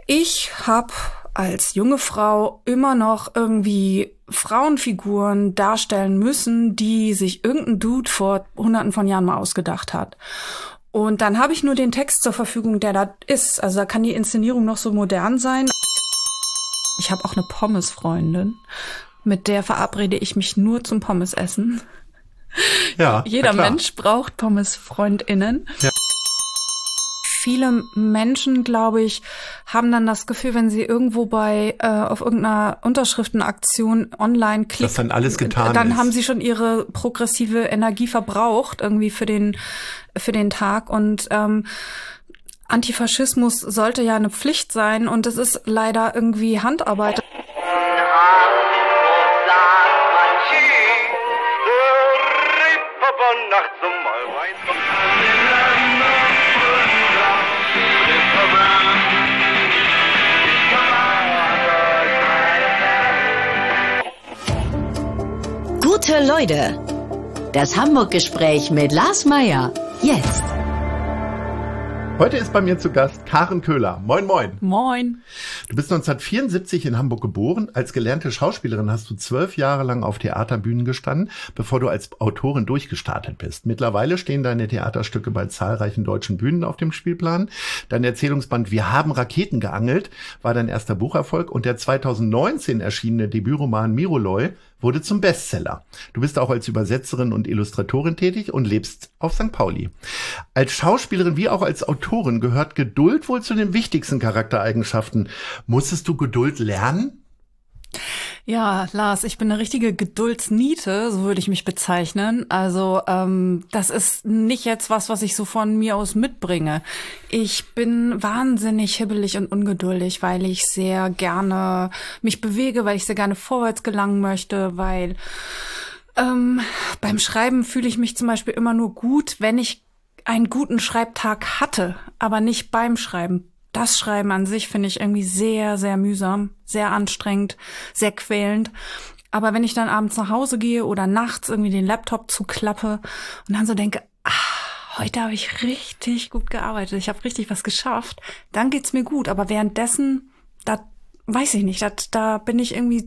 Ich habe als junge Frau immer noch irgendwie Frauenfiguren darstellen müssen, die sich irgendein Dude vor Hunderten von Jahren mal ausgedacht hat. Und dann habe ich nur den Text zur Verfügung, der da ist. Also da kann die Inszenierung noch so modern sein. Ich habe auch eine Pommesfreundin, mit der verabrede ich mich nur zum Pommesessen. Ja, Jeder Mensch braucht Pommesfreundinnen. Ja. Viele Menschen, glaube ich, haben dann das Gefühl, wenn sie irgendwo auf irgendeiner Unterschriftenaktion online klicken, dass dann alles getan dann ist. Haben sie schon ihre progressive Energie verbraucht irgendwie für den Tag. Und Antifaschismus sollte ja eine Pflicht sein und es ist leider irgendwie Handarbeit. Gute Leute, das Hamburg-Gespräch mit Lars Meyer, jetzt. Heute ist bei mir zu Gast Karen Köhler. Moin, moin. Moin. Du bist 1974 in Hamburg geboren. Als gelernte Schauspielerin hast du 12 Jahre lang auf Theaterbühnen gestanden, bevor du als Autorin durchgestartet bist. Mittlerweile stehen deine Theaterstücke bei zahlreichen deutschen Bühnen auf dem Spielplan. Dein Erzählungsband Wir haben Raketen geangelt war dein erster Bucherfolg und der 2019 erschienene Debütroman Miroloi wurde zum Bestseller. Du bist auch als Übersetzerin und Illustratorin tätig und lebst auf St. Pauli. Als Schauspielerin wie auch als Autorin gehört Geduld wohl zu den wichtigsten Charaktereigenschaften. Musstest du Geduld lernen? Ja, Lars, ich bin eine richtige Geduldsniete, so würde ich mich bezeichnen. Also das ist nicht jetzt was ich so von mir aus mitbringe. Ich bin wahnsinnig hibbelig und ungeduldig, weil ich sehr gerne mich bewege, weil ich sehr gerne vorwärts gelangen möchte, weil beim Schreiben fühle ich mich zum Beispiel immer nur gut, wenn ich einen guten Schreibtag hatte, aber nicht beim Schreiben. Das Schreiben an sich finde ich irgendwie sehr, sehr mühsam, sehr anstrengend, sehr quälend. Aber wenn ich dann abends nach Hause gehe oder nachts irgendwie den Laptop zuklappe und dann so denke, heute habe ich richtig gut gearbeitet, ich habe richtig was geschafft, dann geht's mir gut. Aber währenddessen, da weiß ich nicht, da bin ich irgendwie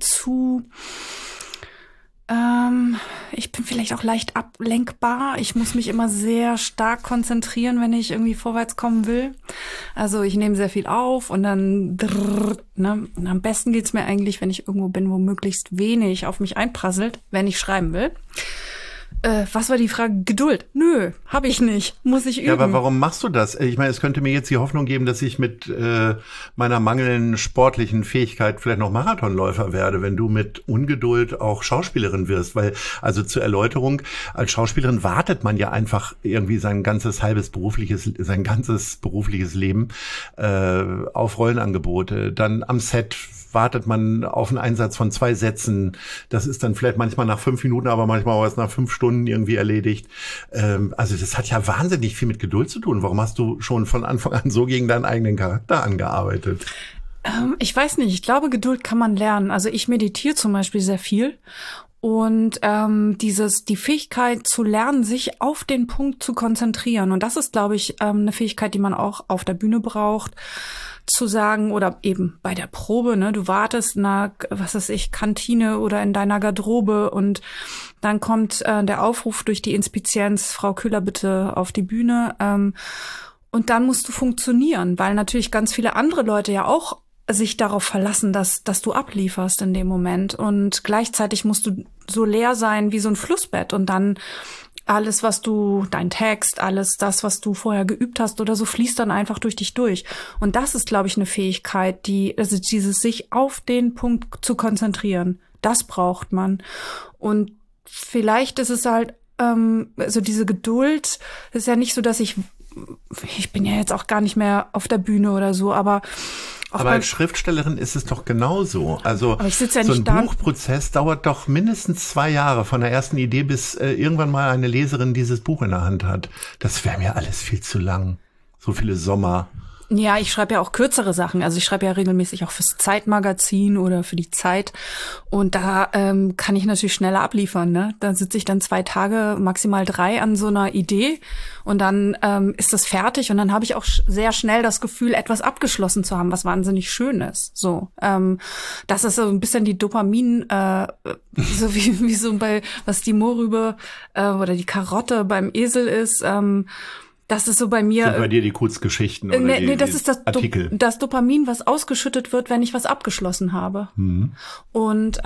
ich bin vielleicht auch leicht ablenkbar. Ich muss mich immer sehr stark konzentrieren, wenn ich irgendwie vorwärts kommen will. Also ich nehme sehr viel auf und dann, ne? Und am besten geht's mir eigentlich, wenn ich irgendwo bin, wo möglichst wenig auf mich einprasselt, wenn ich schreiben will. Was war die Frage? Geduld? Nö, habe ich nicht. Muss ich üben. Ja, aber warum machst du das? Ich meine, es könnte mir jetzt die Hoffnung geben, dass ich mit meiner mangelnden sportlichen Fähigkeit vielleicht noch Marathonläufer werde, wenn du mit Ungeduld auch Schauspielerin wirst. Weil, also zur Erläuterung, als Schauspielerin wartet man ja einfach irgendwie sein ganzes berufliches Leben auf Rollenangebote. Dann am Set wartet man auf einen Einsatz von 2 Sätzen. Das ist dann vielleicht manchmal nach 5 Minuten, aber manchmal auch erst nach 5 Stunden irgendwie erledigt. Also das hat ja wahnsinnig viel mit Geduld zu tun. Warum hast du schon von Anfang an so gegen deinen eigenen Charakter angearbeitet? Ich weiß nicht. Ich glaube, Geduld kann man lernen. Also ich meditiere zum Beispiel sehr viel. Und die Fähigkeit zu lernen, sich auf den Punkt zu konzentrieren. Und das ist, glaube ich, eine Fähigkeit, die man auch auf der Bühne braucht. Zu sagen, oder eben bei der Probe, ne, du wartest in einer, Kantine oder in deiner Garderobe und dann kommt der Aufruf durch die Inspizienz, Frau Köhler bitte auf die Bühne, und dann musst du funktionieren, weil natürlich ganz viele andere Leute ja auch sich darauf verlassen, dass du ablieferst in dem Moment und gleichzeitig musst du so leer sein wie so ein Flussbett und dann alles, dein Text, alles das, was du vorher geübt hast oder so, fließt dann einfach durch dich durch. Und das ist, glaube ich, eine Fähigkeit, dieses sich auf den Punkt zu konzentrieren. Das braucht man. Und vielleicht ist es halt, so diese Geduld, ist ja nicht so, dass ich bin ja jetzt auch gar nicht mehr auf der Bühne oder so, aber als Schriftstellerin ist es doch genauso. Also ich sitz ja so nicht ein Buchprozess dauert doch mindestens 2 Jahre von der ersten Idee, bis irgendwann mal eine Leserin dieses Buch in der Hand hat. Das wäre mir alles viel zu lang. So viele Sommer. Ja, ich schreibe ja auch kürzere Sachen. Also ich schreibe ja regelmäßig auch fürs Zeitmagazin oder für die Zeit. Und da kann ich natürlich schneller abliefern, ne? Da sitze ich dann 2 Tage, maximal 3 an so einer Idee und dann ist das fertig. Und dann habe ich auch sehr schnell das Gefühl, etwas abgeschlossen zu haben, was wahnsinnig schön ist. So, das ist so ein bisschen die Dopamin, so wie so bei, was die Mohrrübe oder die Karotte beim Esel ist, das ist so bei mir. Sind bei dir die Kurzgeschichten oder nee, das die ist das Artikel? Das Dopamin, was ausgeschüttet wird, wenn ich was abgeschlossen habe. Mhm. Und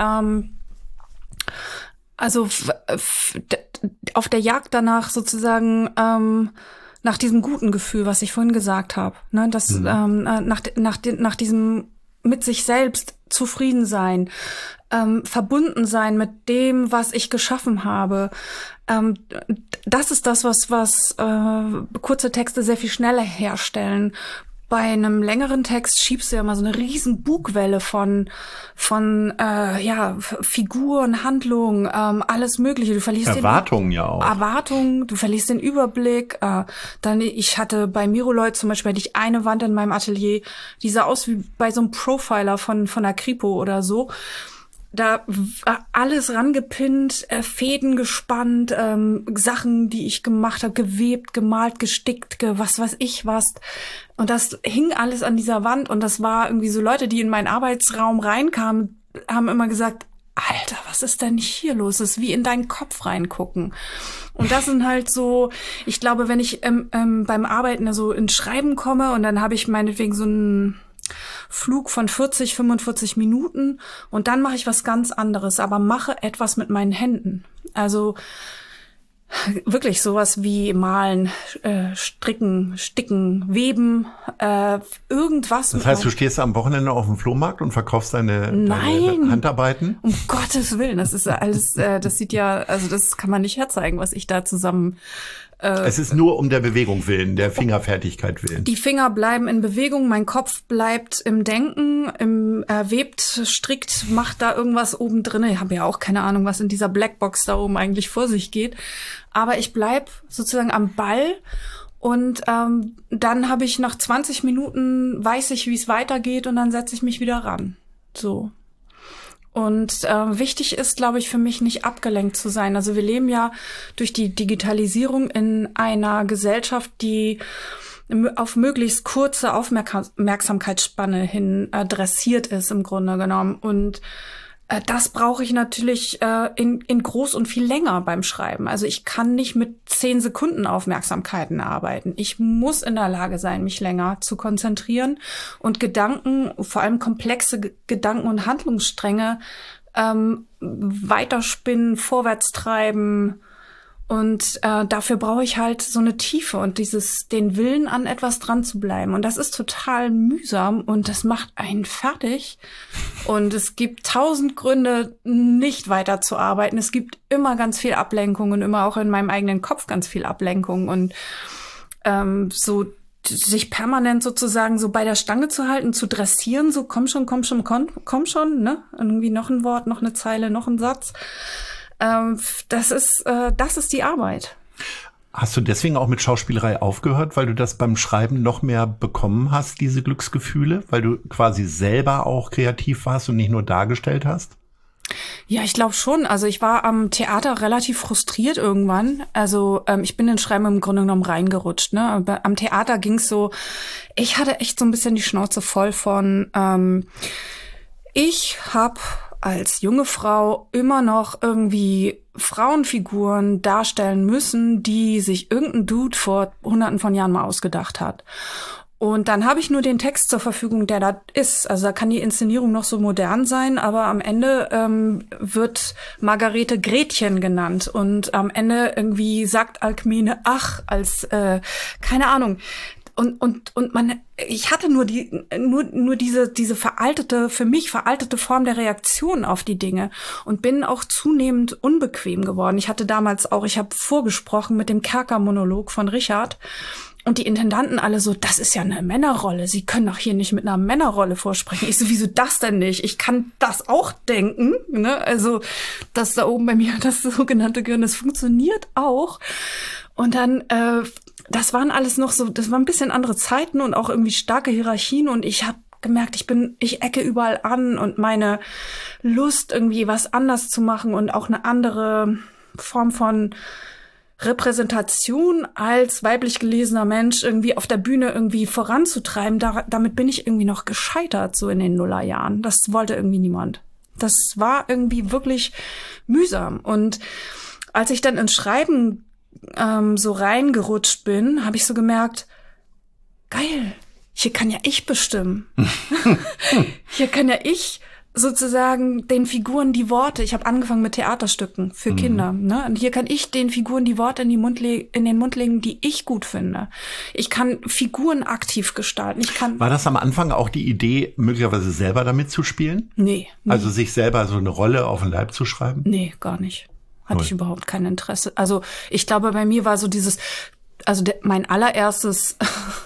also auf der Jagd danach sozusagen nach diesem guten Gefühl, was ich vorhin gesagt habe, ne, das nach diesem mit sich selbst zufrieden sein, verbunden sein mit dem, was ich geschaffen habe. Das ist das, was kurze Texte sehr viel schneller herstellen. Bei einem längeren Text schiebst du ja immer so eine riesen Bugwelle von Figuren, Handlungen, alles Mögliche. Du verlierst Erwartungen ja auch. Erwartungen, du verlierst den Überblick. Ich hatte bei Miroloy zum Beispiel, hatte ich eine Wand in meinem Atelier, die sah aus wie bei so einem Profiler von der Kripo oder so. Da war alles rangepinnt, Fäden gespannt, Sachen, die ich gemacht habe, gewebt, gemalt, gestickt, was weiß ich was. Und das hing alles an dieser Wand. Und das war irgendwie so Leute, die in meinen Arbeitsraum reinkamen, haben immer gesagt, Alter, was ist denn hier los? Das ist wie in deinen Kopf reingucken. Und das sind halt so, ich glaube, wenn ich beim Arbeiten so ins Schreiben komme und dann habe ich meinetwegen so einen Flug von 40, 45 Minuten und dann mache ich was ganz anderes, aber mache etwas mit meinen Händen. Also wirklich sowas wie malen, stricken, sticken, weben, irgendwas. Das heißt, du stehst am Wochenende auf dem Flohmarkt und verkaufst deine Handarbeiten? Um Gottes Willen, das ist alles, das sieht ja, also das kann man nicht herzeigen, was ich da zusammen. Es ist nur um der Bewegung willen, der Fingerfertigkeit willen. Die Finger bleiben in Bewegung, mein Kopf bleibt im Denken, webt, strickt, macht da irgendwas oben drin. Ich habe ja auch keine Ahnung, was in dieser Blackbox da oben eigentlich vor sich geht. Aber ich bleib sozusagen am Ball und dann habe ich nach 20 Minuten, weiß ich, wie es weitergeht und dann setze ich mich wieder ran. So. Und wichtig ist, glaube ich, für mich nicht abgelenkt zu sein. Also wir leben ja durch die Digitalisierung in einer Gesellschaft, die auf möglichst kurze Aufmerksamkeitsspanne hin dressiert ist im Grunde genommen. Und das brauche ich natürlich in groß und viel länger beim Schreiben. Also ich kann nicht mit 10 Sekunden Aufmerksamkeiten arbeiten. Ich muss in der Lage sein, mich länger zu konzentrieren und Gedanken, vor allem komplexe Gedanken und Handlungsstränge weiterspinnen, vorwärts treiben. Und dafür brauche ich halt so eine Tiefe und den Willen, an etwas dran zu bleiben. Und das ist total mühsam und das macht einen fertig. Und es gibt 1000 Gründe, nicht weiterzuarbeiten. Es gibt immer ganz viel Ablenkung und immer auch in meinem eigenen Kopf ganz viel Ablenkung. Und so sich permanent sozusagen so bei der Stange zu halten, zu dressieren, so komm schon, ne? Irgendwie noch ein Wort, noch eine Zeile, noch ein Satz. Das ist die Arbeit. Hast du deswegen auch mit Schauspielerei aufgehört, weil du das beim Schreiben noch mehr bekommen hast, diese Glücksgefühle, weil du quasi selber auch kreativ warst und nicht nur dargestellt hast? Ja, ich glaube schon. Also ich war am Theater relativ frustriert irgendwann. Also ich bin in Schreiben im Grunde genommen reingerutscht. Ne? Aber am Theater ging's so, ich hatte echt so ein bisschen die Schnauze voll von, ich habe als junge Frau immer noch irgendwie Frauenfiguren darstellen müssen, die sich irgendein Dude vor Hunderten von Jahren mal ausgedacht hat. Und dann habe ich nur den Text zur Verfügung, der da ist. Also da kann die Inszenierung noch so modern sein, aber am Ende wird Margarete Gretchen genannt. Und am Ende irgendwie sagt Alkmene ach, als keine Ahnung. Und ich hatte nur diese veraltete, für mich veraltete Form der Reaktion auf die Dinge und bin auch zunehmend unbequem geworden. Ich habe vorgesprochen mit dem Kerkermonolog von Richard und die Intendanten alle so, das ist ja eine Männerrolle, Sie können doch hier nicht mit einer Männerrolle vorsprechen. Ich so, wieso das denn nicht? Ich kann das auch denken, ne? Also, das da oben bei mir, das sogenannte Gehirn, das funktioniert auch. Und dann das waren alles noch so, das waren ein bisschen andere Zeiten und auch irgendwie starke Hierarchien und ich habe gemerkt, ich ecke überall an und meine Lust, irgendwie was anders zu machen und auch eine andere Form von Repräsentation als weiblich gelesener Mensch irgendwie auf der Bühne irgendwie voranzutreiben, damit bin ich irgendwie noch gescheitert, so in den Nullerjahren. Das wollte irgendwie niemand. Das war irgendwie wirklich mühsam. Und als ich dann ins Schreiben so reingerutscht bin, habe ich so gemerkt, geil, hier kann ja ich bestimmen. Hier kann ja ich sozusagen den Figuren die Worte, ich habe angefangen mit Theaterstücken für Kinder, ne? Und hier kann ich den Figuren die Worte in den Mund legen, die ich gut finde. Ich kann Figuren aktiv gestalten. War das am Anfang auch die Idee, möglicherweise selber damit zu spielen? Nee. Also sich selber so eine Rolle auf den Leib zu schreiben? Nee, gar nicht. Hatte ich überhaupt kein Interesse. Also ich glaube, bei mir war so dieses, mein allererstes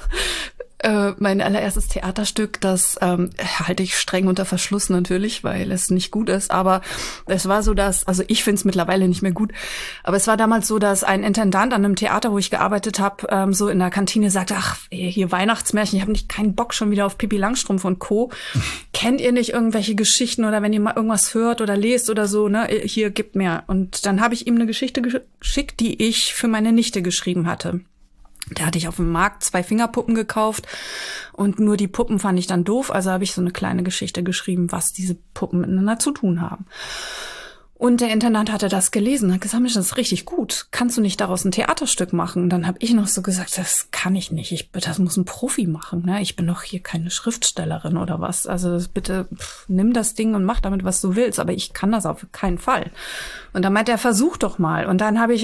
Theaterstück, das halte ich streng unter Verschluss natürlich, weil es nicht gut ist, aber es war so, also ich finde es mittlerweile nicht mehr gut, aber es war damals so, dass ein Intendant an einem Theater, wo ich gearbeitet habe, so in der Kantine sagte, ach, hier Weihnachtsmärchen, ich habe keinen Bock schon wieder auf Pippi Langstrumpf und Co. Kennt ihr nicht irgendwelche Geschichten oder wenn ihr mal irgendwas hört oder lest oder so, ne, hier, gibt mir. Und dann habe ich ihm eine Geschichte geschickt, die ich für meine Nichte geschrieben hatte. Da hatte ich auf dem Markt 2 Fingerpuppen gekauft und nur die Puppen fand ich dann doof. Also habe ich so eine kleine Geschichte geschrieben, was diese Puppen miteinander zu tun haben. Und der Intendant hatte das gelesen, hat gesagt, Mensch, das ist richtig gut. Kannst du nicht daraus ein Theaterstück machen? Und dann habe ich noch so gesagt, das kann ich nicht. Das muss ein Profi machen. Ne? Ich bin doch hier keine Schriftstellerin oder was. Also bitte nimm das Ding und mach damit, was du willst. Aber ich kann das auf keinen Fall. Und dann meinte er, versuch doch mal. Und dann habe ich,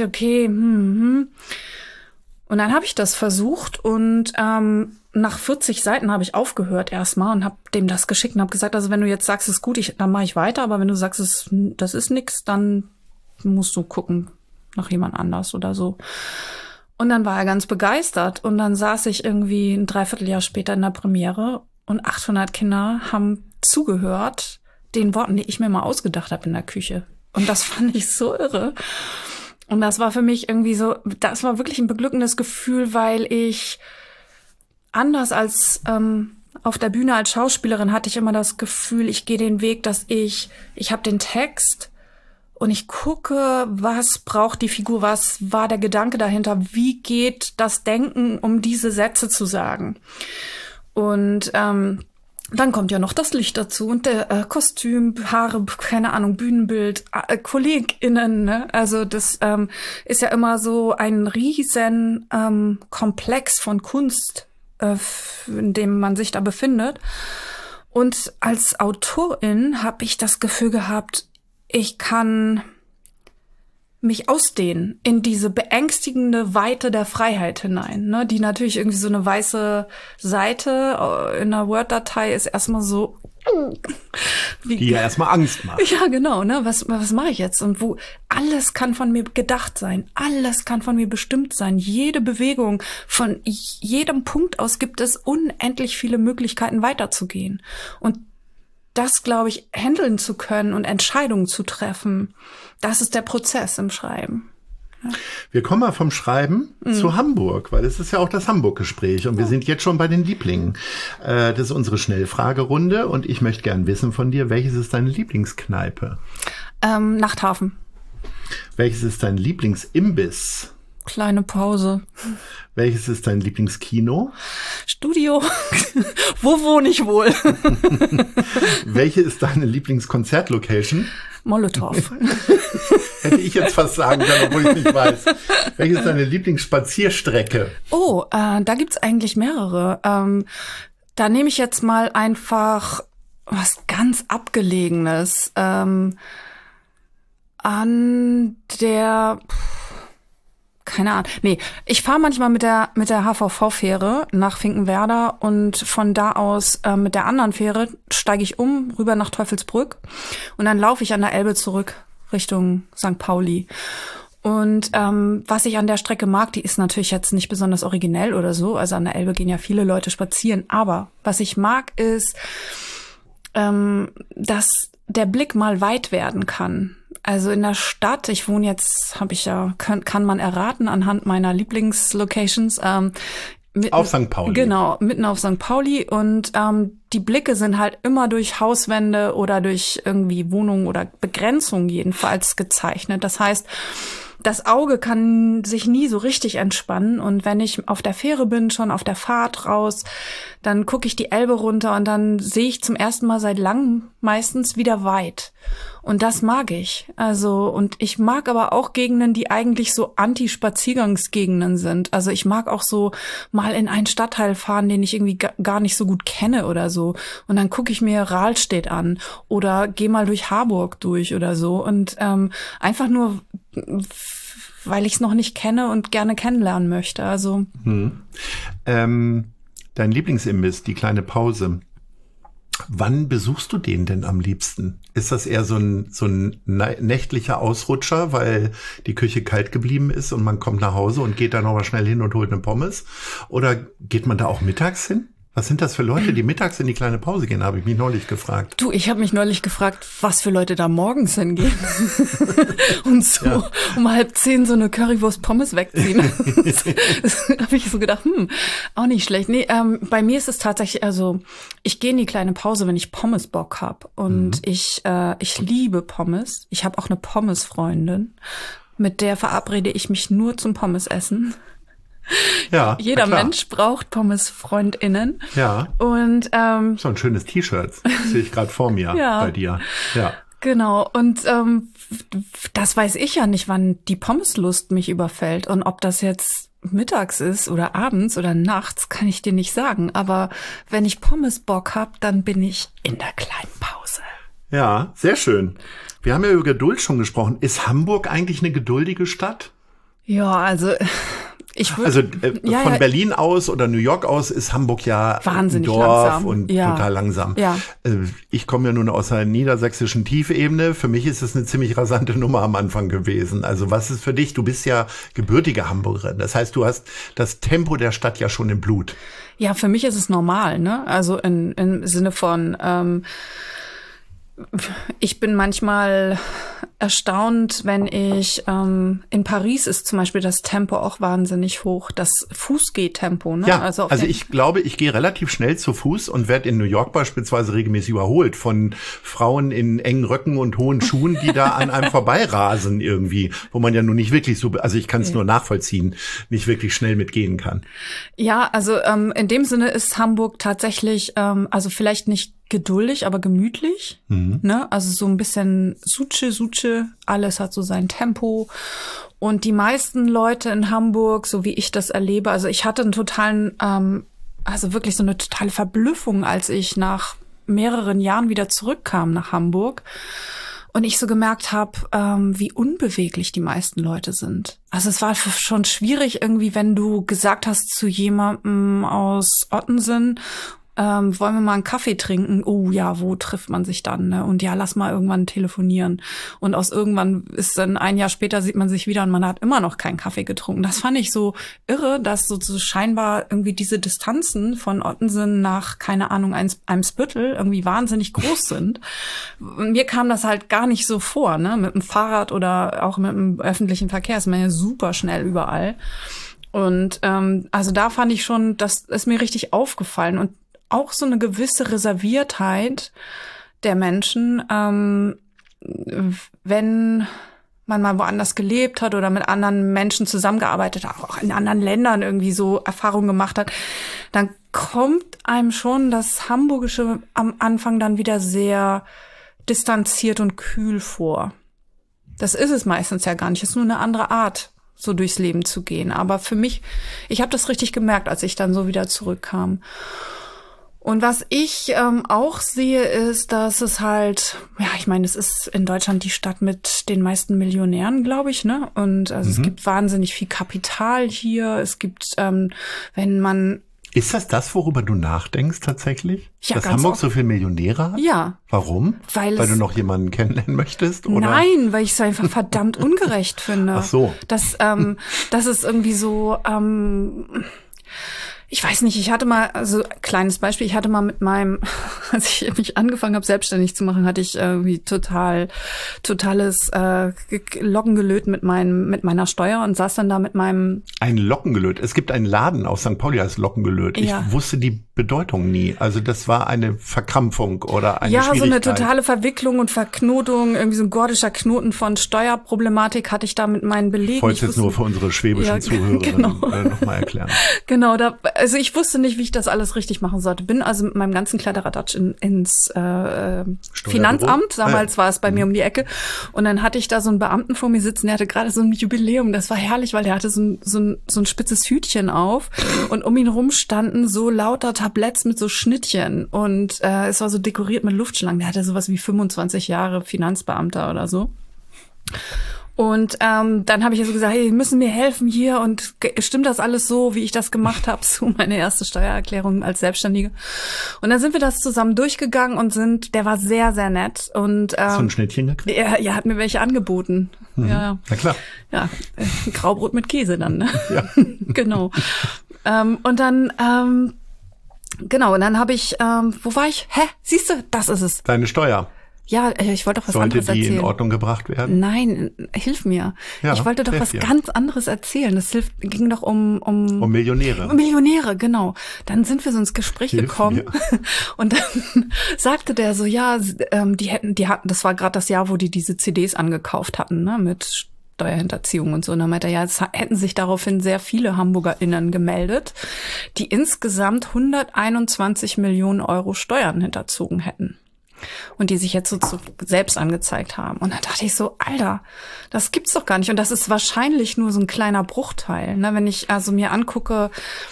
Und dann habe ich das versucht und nach 40 Seiten habe ich aufgehört erstmal und habe dem das geschickt und habe gesagt, also wenn du jetzt sagst, es ist gut, dann mache ich weiter, aber wenn du sagst, das ist nix, dann musst du gucken nach jemand anders oder so. Und dann war er ganz begeistert und dann saß ich irgendwie ein Dreivierteljahr später in der Premiere und 800 Kinder haben zugehört den Worten, die ich mir mal ausgedacht habe in der Küche. Und das fand ich so irre. Und das war für mich irgendwie so, das war wirklich ein beglückendes Gefühl, weil ich anders als auf der Bühne als Schauspielerin hatte ich immer das Gefühl, ich gehe den Weg, dass ich habe den Text und ich gucke, was braucht die Figur, was war der Gedanke dahinter, wie geht das Denken, um diese Sätze zu sagen. Und dann kommt ja noch das Licht dazu und der Kostüm, Haare, keine Ahnung, Bühnenbild, KollegInnen, ne? Also das ist ja immer so ein riesen Komplex von Kunst, in dem man sich da befindet. Und als Autorin habe ich das Gefühl gehabt, ich kann mich ausdehnen in diese beängstigende Weite der Freiheit hinein, ne? Die natürlich irgendwie so eine weiße Seite in einer Word-Datei ist erstmal so, die ja erstmal Angst macht. Ja, genau, ne? Was mache ich jetzt? Und wo alles kann von mir gedacht sein, alles kann von mir bestimmt sein. Jede Bewegung, von jedem Punkt aus gibt es unendlich viele Möglichkeiten weiterzugehen. Und das, glaube ich, handeln zu können und Entscheidungen zu treffen, das ist der Prozess im Schreiben. Ja. Wir kommen mal vom Schreiben zu Hamburg, weil es ist ja auch das Hamburg-Gespräch und wir sind jetzt schon bei den Lieblingen. Das ist unsere Schnellfragerunde und ich möchte gern wissen von dir, welches ist deine Lieblingskneipe? Nachthafen. Welches ist dein Lieblingsimbiss? Kleine Pause. Welches ist dein Lieblingskino? Studio. Wo wohne ich wohl? Welche ist deine Lieblingskonzertlocation? Molotow. Hätte ich jetzt fast sagen können, obwohl ich nicht weiß. Welche ist deine Lieblingsspazierstrecke? Oh, da gibt's eigentlich mehrere. Da nehme ich jetzt mal einfach was ganz Abgelegenes. An der... Keine Ahnung. Nee, ich fahre manchmal mit der HVV-Fähre nach Finkenwerder und von da aus mit der anderen Fähre steige ich rüber nach Teufelsbrück und dann laufe ich an der Elbe zurück Richtung St. Pauli. Und was ich an der Strecke mag, die ist natürlich jetzt nicht besonders originell oder so. Also an der Elbe gehen ja viele Leute spazieren. Aber was ich mag, ist, dass der Blick mal weit werden kann. Also in der Stadt, ich wohne jetzt, kann man erraten anhand meiner Lieblingslocations, auf St. Pauli. Genau, mitten auf St. Pauli. Und die Blicke sind halt immer durch Hauswände oder durch irgendwie Wohnungen oder Begrenzungen jedenfalls gezeichnet. Das heißt, das Auge kann sich nie so richtig entspannen. Und wenn ich auf der Fähre bin, schon auf der Fahrt raus, dann gucke ich die Elbe runter und dann sehe ich zum ersten Mal seit langem meistens wieder weit. Und das mag ich. Also, und ich mag aber auch Gegenden, die eigentlich so Anti-Spaziergangsgegenden sind. Also ich mag auch so mal in einen Stadtteil fahren, den ich irgendwie gar nicht so gut kenne oder so. Und dann gucke ich mir Rahlstedt an oder gehe mal durch Harburg durch oder so. Und einfach nur, weil ich es noch nicht kenne und gerne kennenlernen möchte. Also dein Lieblingsimbiss, die kleine Pause. Wann besuchst du den denn am liebsten? Ist das eher so ein nächtlicher Ausrutscher, weil die Küche kalt geblieben ist und man kommt nach Hause und geht da nochmal schnell hin und holt eine Pommes? Oder geht man da auch mittags hin? Was sind das für Leute, die mittags in die kleine Pause gehen, habe ich mich neulich gefragt. Du, ich habe mich neulich gefragt, was für Leute da morgens hingehen und so um 9:30 so eine Currywurst-Pommes wegziehen. Das habe ich so gedacht, auch nicht schlecht. Nee, bei mir ist es tatsächlich, also ich gehe in die kleine Pause, wenn ich Pommes-Bock hab. Und ich liebe Pommes. Ich habe auch eine Pommes-Freundin, mit der verabrede ich mich nur zum Pommes-Essen. Ja, jeder Mensch braucht Pommes-FreundInnen. Ja. Und so ein schönes T-Shirt sehe ich gerade vor mir bei dir. Ja. Genau. Und das weiß ich ja nicht, wann die Pommeslust mich überfällt. Und ob das jetzt mittags ist oder abends oder nachts, kann ich dir nicht sagen. Aber wenn ich Pommes-Bock hab, dann bin ich in der kleinen Pause. Ja, sehr schön. Wir haben ja über Geduld schon gesprochen. Ist Hamburg eigentlich eine geduldige Stadt? Ja, also von Berlin aus oder New York aus ist Hamburg ja wahnsinnig ein Dorf langsam. Und total langsam. Ja. Ich komme ja nun aus der niedersächsischen Tiefebene. Für mich ist es eine ziemlich rasante Nummer am Anfang gewesen. Also was ist für dich? Du bist ja gebürtige Hamburgerin. Das heißt, du hast das Tempo der Stadt ja schon im Blut. Ja, für mich ist es normal, ne? Also im Sinne von ich bin manchmal erstaunt, wenn ich in Paris ist zum Beispiel das Tempo auch wahnsinnig hoch, das Fußgehtempo, ne? Ja, also ich glaube, ich gehe relativ schnell zu Fuß und werde in New York beispielsweise regelmäßig überholt von Frauen in engen Röcken und hohen Schuhen, die da an einem vorbeirasen irgendwie, wo man ja nun nicht wirklich so, also ich kann es nur nachvollziehen, nicht wirklich schnell mitgehen kann. Ja, also in dem Sinne ist Hamburg tatsächlich, also vielleicht nicht geduldig, aber gemütlich, ne? Also so ein bisschen Suche, alles hat so sein Tempo. Und die meisten Leute in Hamburg, so wie ich das erlebe, also ich hatte einen totalen, also wirklich so eine totale Verblüffung, als ich nach mehreren Jahren wieder zurückkam nach Hamburg und ich so gemerkt habe, wie unbeweglich die meisten Leute sind. Also es war schon schwierig irgendwie, wenn du gesagt hast zu jemandem aus Ottensen, wollen wir mal einen Kaffee trinken? Oh ja, wo trifft man sich dann? Ne? Und ja, lass mal irgendwann telefonieren. Und aus irgendwann ist dann ein Jahr später sieht man sich wieder und man hat immer noch keinen Kaffee getrunken. Das fand ich so irre, dass so scheinbar irgendwie diese Distanzen von Ottensen nach, keine Ahnung, Eimsbüttel irgendwie wahnsinnig groß sind. Mir kam das halt gar nicht so vor, ne? Mit dem Fahrrad oder auch mit dem öffentlichen Verkehr ist man ja super schnell überall. Und also da fand ich schon, das ist mir richtig aufgefallen. Und auch so eine gewisse Reserviertheit der Menschen, wenn man mal woanders gelebt hat oder mit anderen Menschen zusammengearbeitet hat, auch in anderen Ländern irgendwie so Erfahrungen gemacht hat, dann kommt einem schon das Hamburgische am Anfang dann wieder sehr distanziert und kühl vor. Das ist es meistens ja gar nicht, es ist nur eine andere Art, so durchs Leben zu gehen. Aber für mich, ich habe das richtig gemerkt, als ich dann so wieder zurückkam. Und was ich auch sehe, ist, dass es halt, ja, ich meine, es ist in Deutschland die Stadt mit den meisten Millionären, glaube ich, ne? Und also es gibt wahnsinnig viel Kapital hier. Es gibt, wenn man... Ist das, worüber du nachdenkst tatsächlich? Ja, dass Hamburg so viele Millionäre hat? Ja. Warum? Weil du noch jemanden kennenlernen möchtest? Oder? Nein, weil ich es einfach verdammt ungerecht finde. Ach so. Das ist irgendwie so... Ich weiß nicht, ich hatte mal, also kleines Beispiel, ich hatte mal mit meinem, als ich mich angefangen habe, selbstständig zu machen, hatte ich irgendwie totales Lockengelöt mit meiner Steuer und saß dann da mit meinem... Ein Lockengelöt. Es gibt einen Laden auf St. Pauli, heißt Lockengelöt. Ja. Ich wusste die Bedeutung nie. Also das war eine Verkrampfung oder eine Schwierigkeit. Ja, so eine totale Verwicklung und Verknotung, irgendwie so ein gordischer Knoten von Steuerproblematik hatte ich da mit meinen Belegen. Ich wollte es jetzt nur für unsere schwäbischen Zuhörerinnen nochmal erklären. Genau, also ich wusste nicht, wie ich das alles richtig machen sollte. Bin also mit meinem ganzen Kladderadatsch ins Finanzamt. Damals war es bei mir um die Ecke. Und dann hatte ich da so einen Beamten vor mir sitzen, der hatte gerade so ein Jubiläum. Das war herrlich, weil der hatte so ein spitzes Hütchen auf. Und um ihn rum standen so lauter Tabletts mit so Schnittchen. Und es war so dekoriert mit Luftschlangen. Der hatte sowas wie 25 Jahre Finanzbeamter oder so. Und dann habe ich so gesagt, hey, die müssen mir helfen hier und stimmt das alles so, wie ich das gemacht habe, so meine erste Steuererklärung als Selbstständige. Und dann sind wir das zusammen durchgegangen und der war sehr, sehr nett. Und so ein Schnittchen gekriegt? Er hat mir welche angeboten. Mhm. Ja, na klar. Ja, Graubrot mit Käse dann, ne? Ja. Genau. Und dann, genau, und dann habe ich, wo war ich? Siehst du, das ist es. Deine Steuer. Ja, ich wollte doch was anderes erzählen. Sollte die in Ordnung gebracht werden? Nein, hilf mir. Ja, ich wollte doch was ganz anderes erzählen. Ging doch um Millionäre. Um Millionäre, genau. Dann sind wir so ins Gespräch gekommen und dann sagte der so, ja, die hatten, das war gerade das Jahr, wo die diese CDs angekauft hatten, ne, mit Steuerhinterziehung und so. Und dann meinte er, ja, es hätten sich daraufhin sehr viele HamburgerInnen gemeldet, die insgesamt 121 Millionen Euro Steuern hinterzogen hätten. Und die sich jetzt so selbst angezeigt haben. Und dann dachte ich so, Alter, das gibt's doch gar nicht. Und das ist wahrscheinlich nur so ein kleiner Bruchteil. Ne? Wenn ich also mir angucke,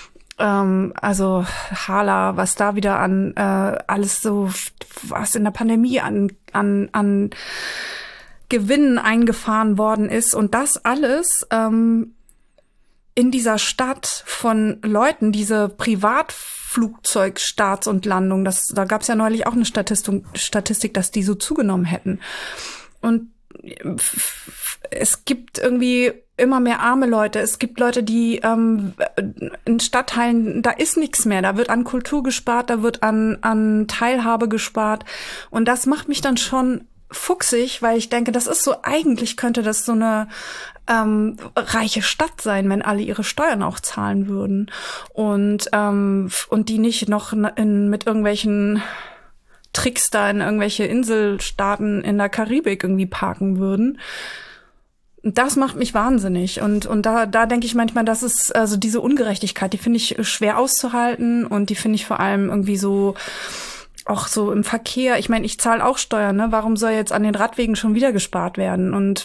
also Hala, was da wieder an alles so, was in der Pandemie an Gewinnen eingefahren worden ist. Und das alles in dieser Stadt von Leuten, diese Privatflugzeugstarts und Landungen, da gab es ja neulich auch eine Statistik, dass die so zugenommen hätten. Und es gibt irgendwie immer mehr arme Leute. Es gibt Leute, die in Stadtteilen, da ist nichts mehr. Da wird an Kultur gespart, da wird an Teilhabe gespart. Und das macht mich dann schon fuchsig, weil ich denke, das ist so, eigentlich könnte das so eine reiche Stadt sein, wenn alle ihre Steuern auch zahlen würden und die nicht noch mit irgendwelchen Tricks da in irgendwelche Inselstaaten in der Karibik irgendwie parken würden. Das macht mich wahnsinnig und da denke ich manchmal, das ist also diese Ungerechtigkeit, die finde ich schwer auszuhalten und die finde ich vor allem irgendwie so auch so im Verkehr. Ich meine, ich zahle auch Steuern, ne? Warum soll jetzt an den Radwegen schon wieder gespart werden? Und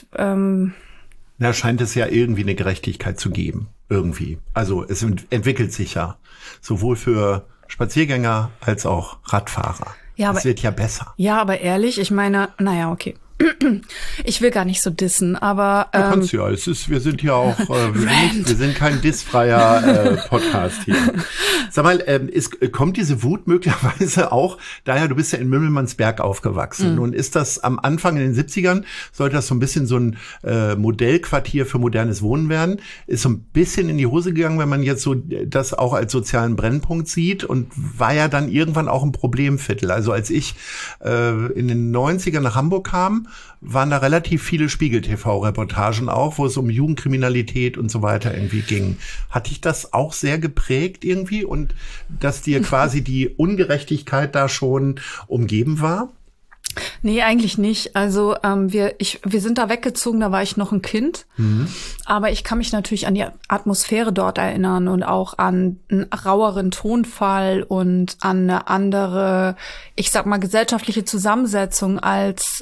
da scheint es ja irgendwie eine Gerechtigkeit zu geben. Irgendwie. Also es entwickelt sich ja sowohl für Spaziergänger als auch Radfahrer. Ja, es wird ja besser. Ja, aber ehrlich, ich meine, naja, okay. Ich will gar nicht so dissen, aber du kannst ja, wir sind ja auch wir sind kein dissfreier Podcast hier. Sag mal, kommt diese Wut möglicherweise auch daher, du bist ja in Mümmelmannsberg aufgewachsen. Nun ist das am Anfang in den 70ern, sollte das so ein bisschen so ein Modellquartier für modernes Wohnen werden. Ist so ein bisschen in die Hose gegangen, wenn man jetzt so das auch als sozialen Brennpunkt sieht und war ja dann irgendwann auch ein Problemviertel. Also als ich in den 90ern nach Hamburg kam, waren da relativ viele Spiegel-TV-Reportagen auch, wo es um Jugendkriminalität und so weiter irgendwie ging. Hat dich das auch sehr geprägt irgendwie und dass dir quasi die Ungerechtigkeit da schon umgeben war? Nee, eigentlich nicht. Also wir sind da weggezogen, da war ich noch ein Kind. Mhm. Aber ich kann mich natürlich an die Atmosphäre dort erinnern und auch an einen raueren Tonfall und an eine andere, ich sag mal, gesellschaftliche Zusammensetzung als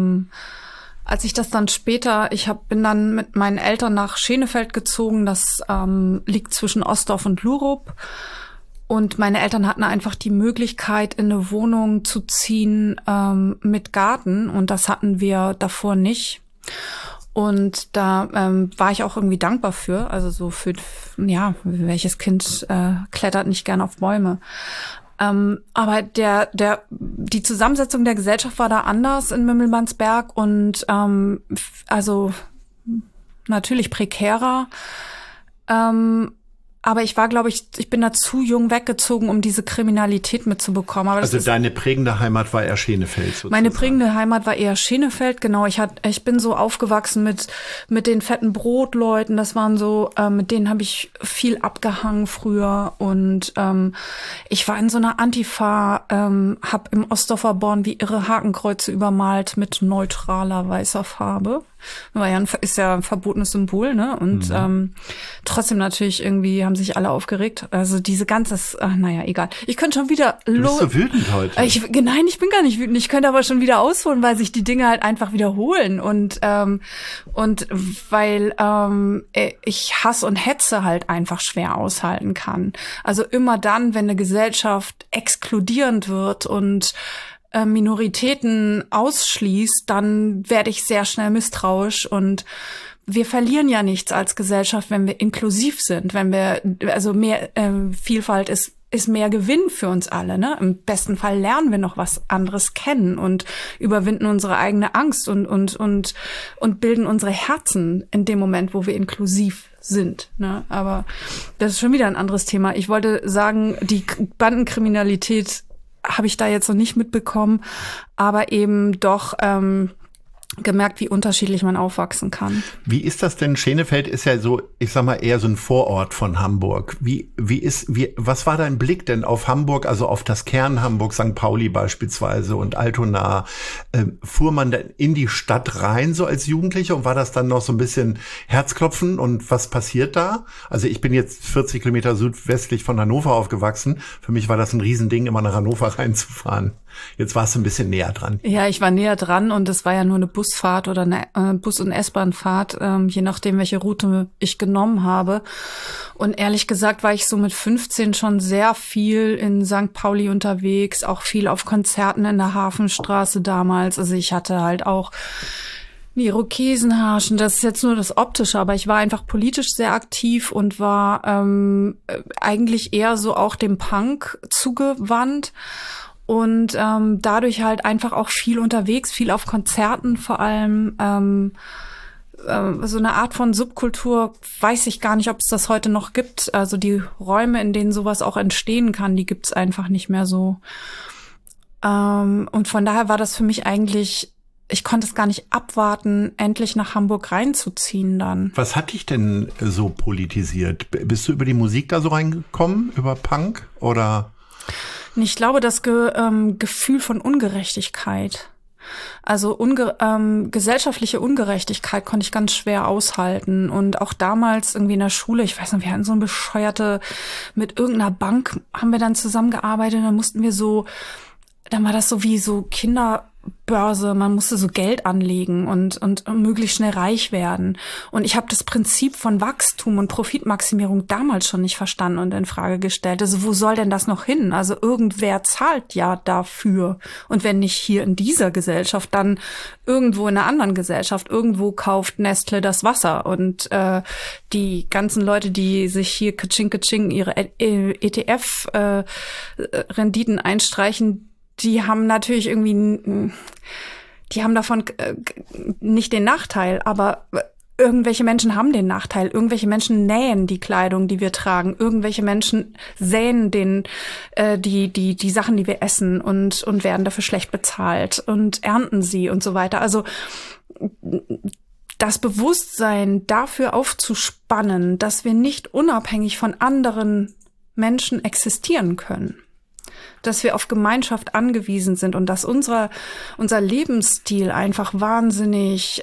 ich das dann später, bin dann mit meinen Eltern nach Schenefeld gezogen. Das liegt zwischen Ostdorf und Lurup. Und meine Eltern hatten einfach die Möglichkeit, in eine Wohnung zu ziehen mit Garten. Und das hatten wir davor nicht. Und da war ich auch irgendwie dankbar für. Also so welches Kind klettert nicht gern auf Bäume. Aber die Zusammensetzung der Gesellschaft war da anders in Mümmelmannsberg und also natürlich prekärer. Aber ich war, glaube ich bin da zu jung weggezogen, um diese Kriminalität mitzubekommen. Aber also deine prägende Heimat war eher Schenefeld sozusagen. Meine prägende Heimat war eher Schenefeld, genau. Ich bin so aufgewachsen mit den fetten Brotleuten. Das waren so, mit denen habe ich viel abgehangen früher. Und ich war in so einer Antifa, habe im Ostdorfer Born wie irre Hakenkreuze übermalt mit neutraler weißer Farbe. Ist ja ein verbotenes Symbol, ne? Und trotzdem natürlich irgendwie haben sich alle aufgeregt. Also diese ganze, naja, egal. Ich könnte schon wieder Du bist so wütend heute. Nein, ich bin gar nicht wütend. Ich könnte aber schon wieder ausholen, weil sich die Dinge halt einfach wiederholen. Und weil ich Hass und Hetze halt einfach schwer aushalten kann. Also immer dann, wenn eine Gesellschaft exkludierend wird und Minoritäten ausschließt, dann werde ich sehr schnell misstrauisch und wir verlieren ja nichts als Gesellschaft, wenn wir inklusiv sind, wenn wir, also mehr Vielfalt ist mehr Gewinn für uns alle, ne? Im besten Fall lernen wir noch was anderes kennen und überwinden unsere eigene Angst und bilden unsere Herzen in dem Moment, wo wir inklusiv sind, ne? Aber das ist schon wieder ein anderes Thema. Ich wollte sagen, die Bandenkriminalität habe ich da jetzt noch nicht mitbekommen, aber eben doch gemerkt, wie unterschiedlich man aufwachsen kann. Wie ist das denn? Schenefeld ist ja so, ich sag mal, eher so ein Vorort von Hamburg. Was war dein Blick denn auf Hamburg, also auf das Kern Hamburg, St. Pauli beispielsweise und Altona? Fuhr man denn in die Stadt rein, so als Jugendlicher, und war das dann noch so ein bisschen Herzklopfen und was passiert da? Also ich bin jetzt 40 Kilometer südwestlich von Hannover aufgewachsen. Für mich war das ein Riesending, immer nach Hannover reinzufahren. Jetzt warst du ein bisschen näher dran. Ja, ich war näher dran und es war ja nur eine Busfahrt oder eine Bus- und S-Bahn-Fahrt, je nachdem, welche Route ich genommen habe. Und ehrlich gesagt war ich so mit 15 schon sehr viel in St. Pauli unterwegs, auch viel auf Konzerten in der Hafenstraße damals. Also ich hatte halt auch die Irokesenharschen, das ist jetzt nur das Optische, aber ich war einfach politisch sehr aktiv und war eigentlich eher so auch dem Punk zugewandt. Und dadurch halt einfach auch viel unterwegs, viel auf Konzerten vor allem. So eine Art von Subkultur, weiß ich gar nicht, ob es das heute noch gibt. Also die Räume, in denen sowas auch entstehen kann, die gibt's einfach nicht mehr so. Und von daher war das für mich eigentlich, ich konnte es gar nicht abwarten, endlich nach Hamburg reinzuziehen dann. Was hat dich denn so politisiert? Bist du über die Musik da so reingekommen, über Punk oder? Ich glaube, das Gefühl von Ungerechtigkeit. Also gesellschaftliche Ungerechtigkeit konnte ich ganz schwer aushalten. Und auch damals irgendwie in der Schule, ich weiß noch, wir hatten so ein bescheuerte, mit irgendeiner Bank haben wir dann zusammengearbeitet, dann mussten wir dann war das so wie so Kinderbörse, man musste so Geld anlegen und möglichst schnell reich werden. Und ich habe das Prinzip von Wachstum und Profitmaximierung damals schon nicht verstanden und in Frage gestellt. Also wo soll denn das noch hin? Also irgendwer zahlt ja dafür. Und wenn nicht hier in dieser Gesellschaft, dann irgendwo in einer anderen Gesellschaft. Irgendwo kauft Nestle das Wasser. Und die ganzen Leute, die sich hier Kaching ihre ETF-Renditen einstreichen, die haben natürlich irgendwie, die haben davon nicht den Nachteil, aber irgendwelche Menschen haben den Nachteil. Irgendwelche Menschen nähen die Kleidung, die wir tragen. Irgendwelche Menschen säen die Sachen, die wir essen und werden dafür schlecht bezahlt und ernten sie und so weiter. Also das Bewusstsein dafür aufzuspannen, dass wir nicht unabhängig von anderen Menschen existieren können, dass wir auf Gemeinschaft angewiesen sind und dass unser Lebensstil einfach wahnsinnig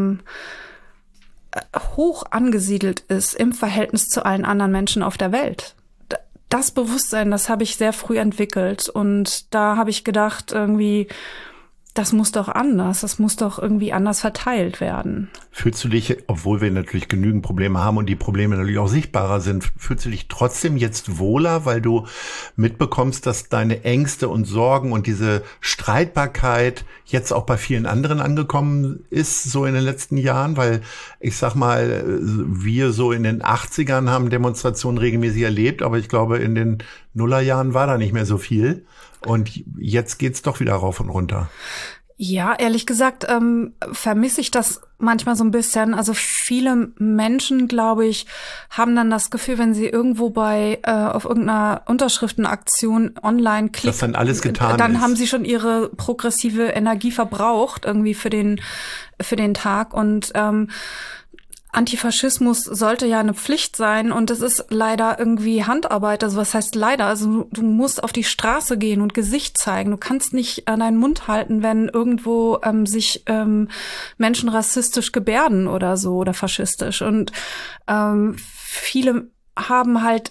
hoch angesiedelt ist im Verhältnis zu allen anderen Menschen auf der Welt. Das Bewusstsein, das habe ich sehr früh entwickelt und da habe ich gedacht, irgendwie, das muss doch anders, das muss doch irgendwie anders verteilt werden. Fühlst du dich, obwohl wir natürlich genügend Probleme haben und die Probleme natürlich auch sichtbarer sind, fühlst du dich trotzdem jetzt wohler, weil du mitbekommst, dass deine Ängste und Sorgen und diese Streitbarkeit jetzt auch bei vielen anderen angekommen ist, so in den letzten Jahren? Weil ich sag mal, wir so in den 80ern haben Demonstrationen regelmäßig erlebt, aber ich glaube, in den Nullerjahren war da nicht mehr so viel. Und jetzt geht's doch wieder rauf und runter. Ja, ehrlich gesagt, vermisse ich das manchmal so ein bisschen. Also viele Menschen, glaube ich, haben dann das Gefühl, wenn sie irgendwo auf irgendeiner Unterschriftenaktion online klicken, dass dann alles getan dann ist. haben sie schon ihre progressive Energie verbraucht irgendwie für den Tag. Und Antifaschismus sollte ja eine Pflicht sein und es ist leider irgendwie Handarbeit. Also was heißt leider? Also du musst auf die Straße gehen und Gesicht zeigen. Du kannst nicht an deinen Mund halten, wenn irgendwo sich Menschen rassistisch gebärden oder so oder faschistisch. Und viele haben halt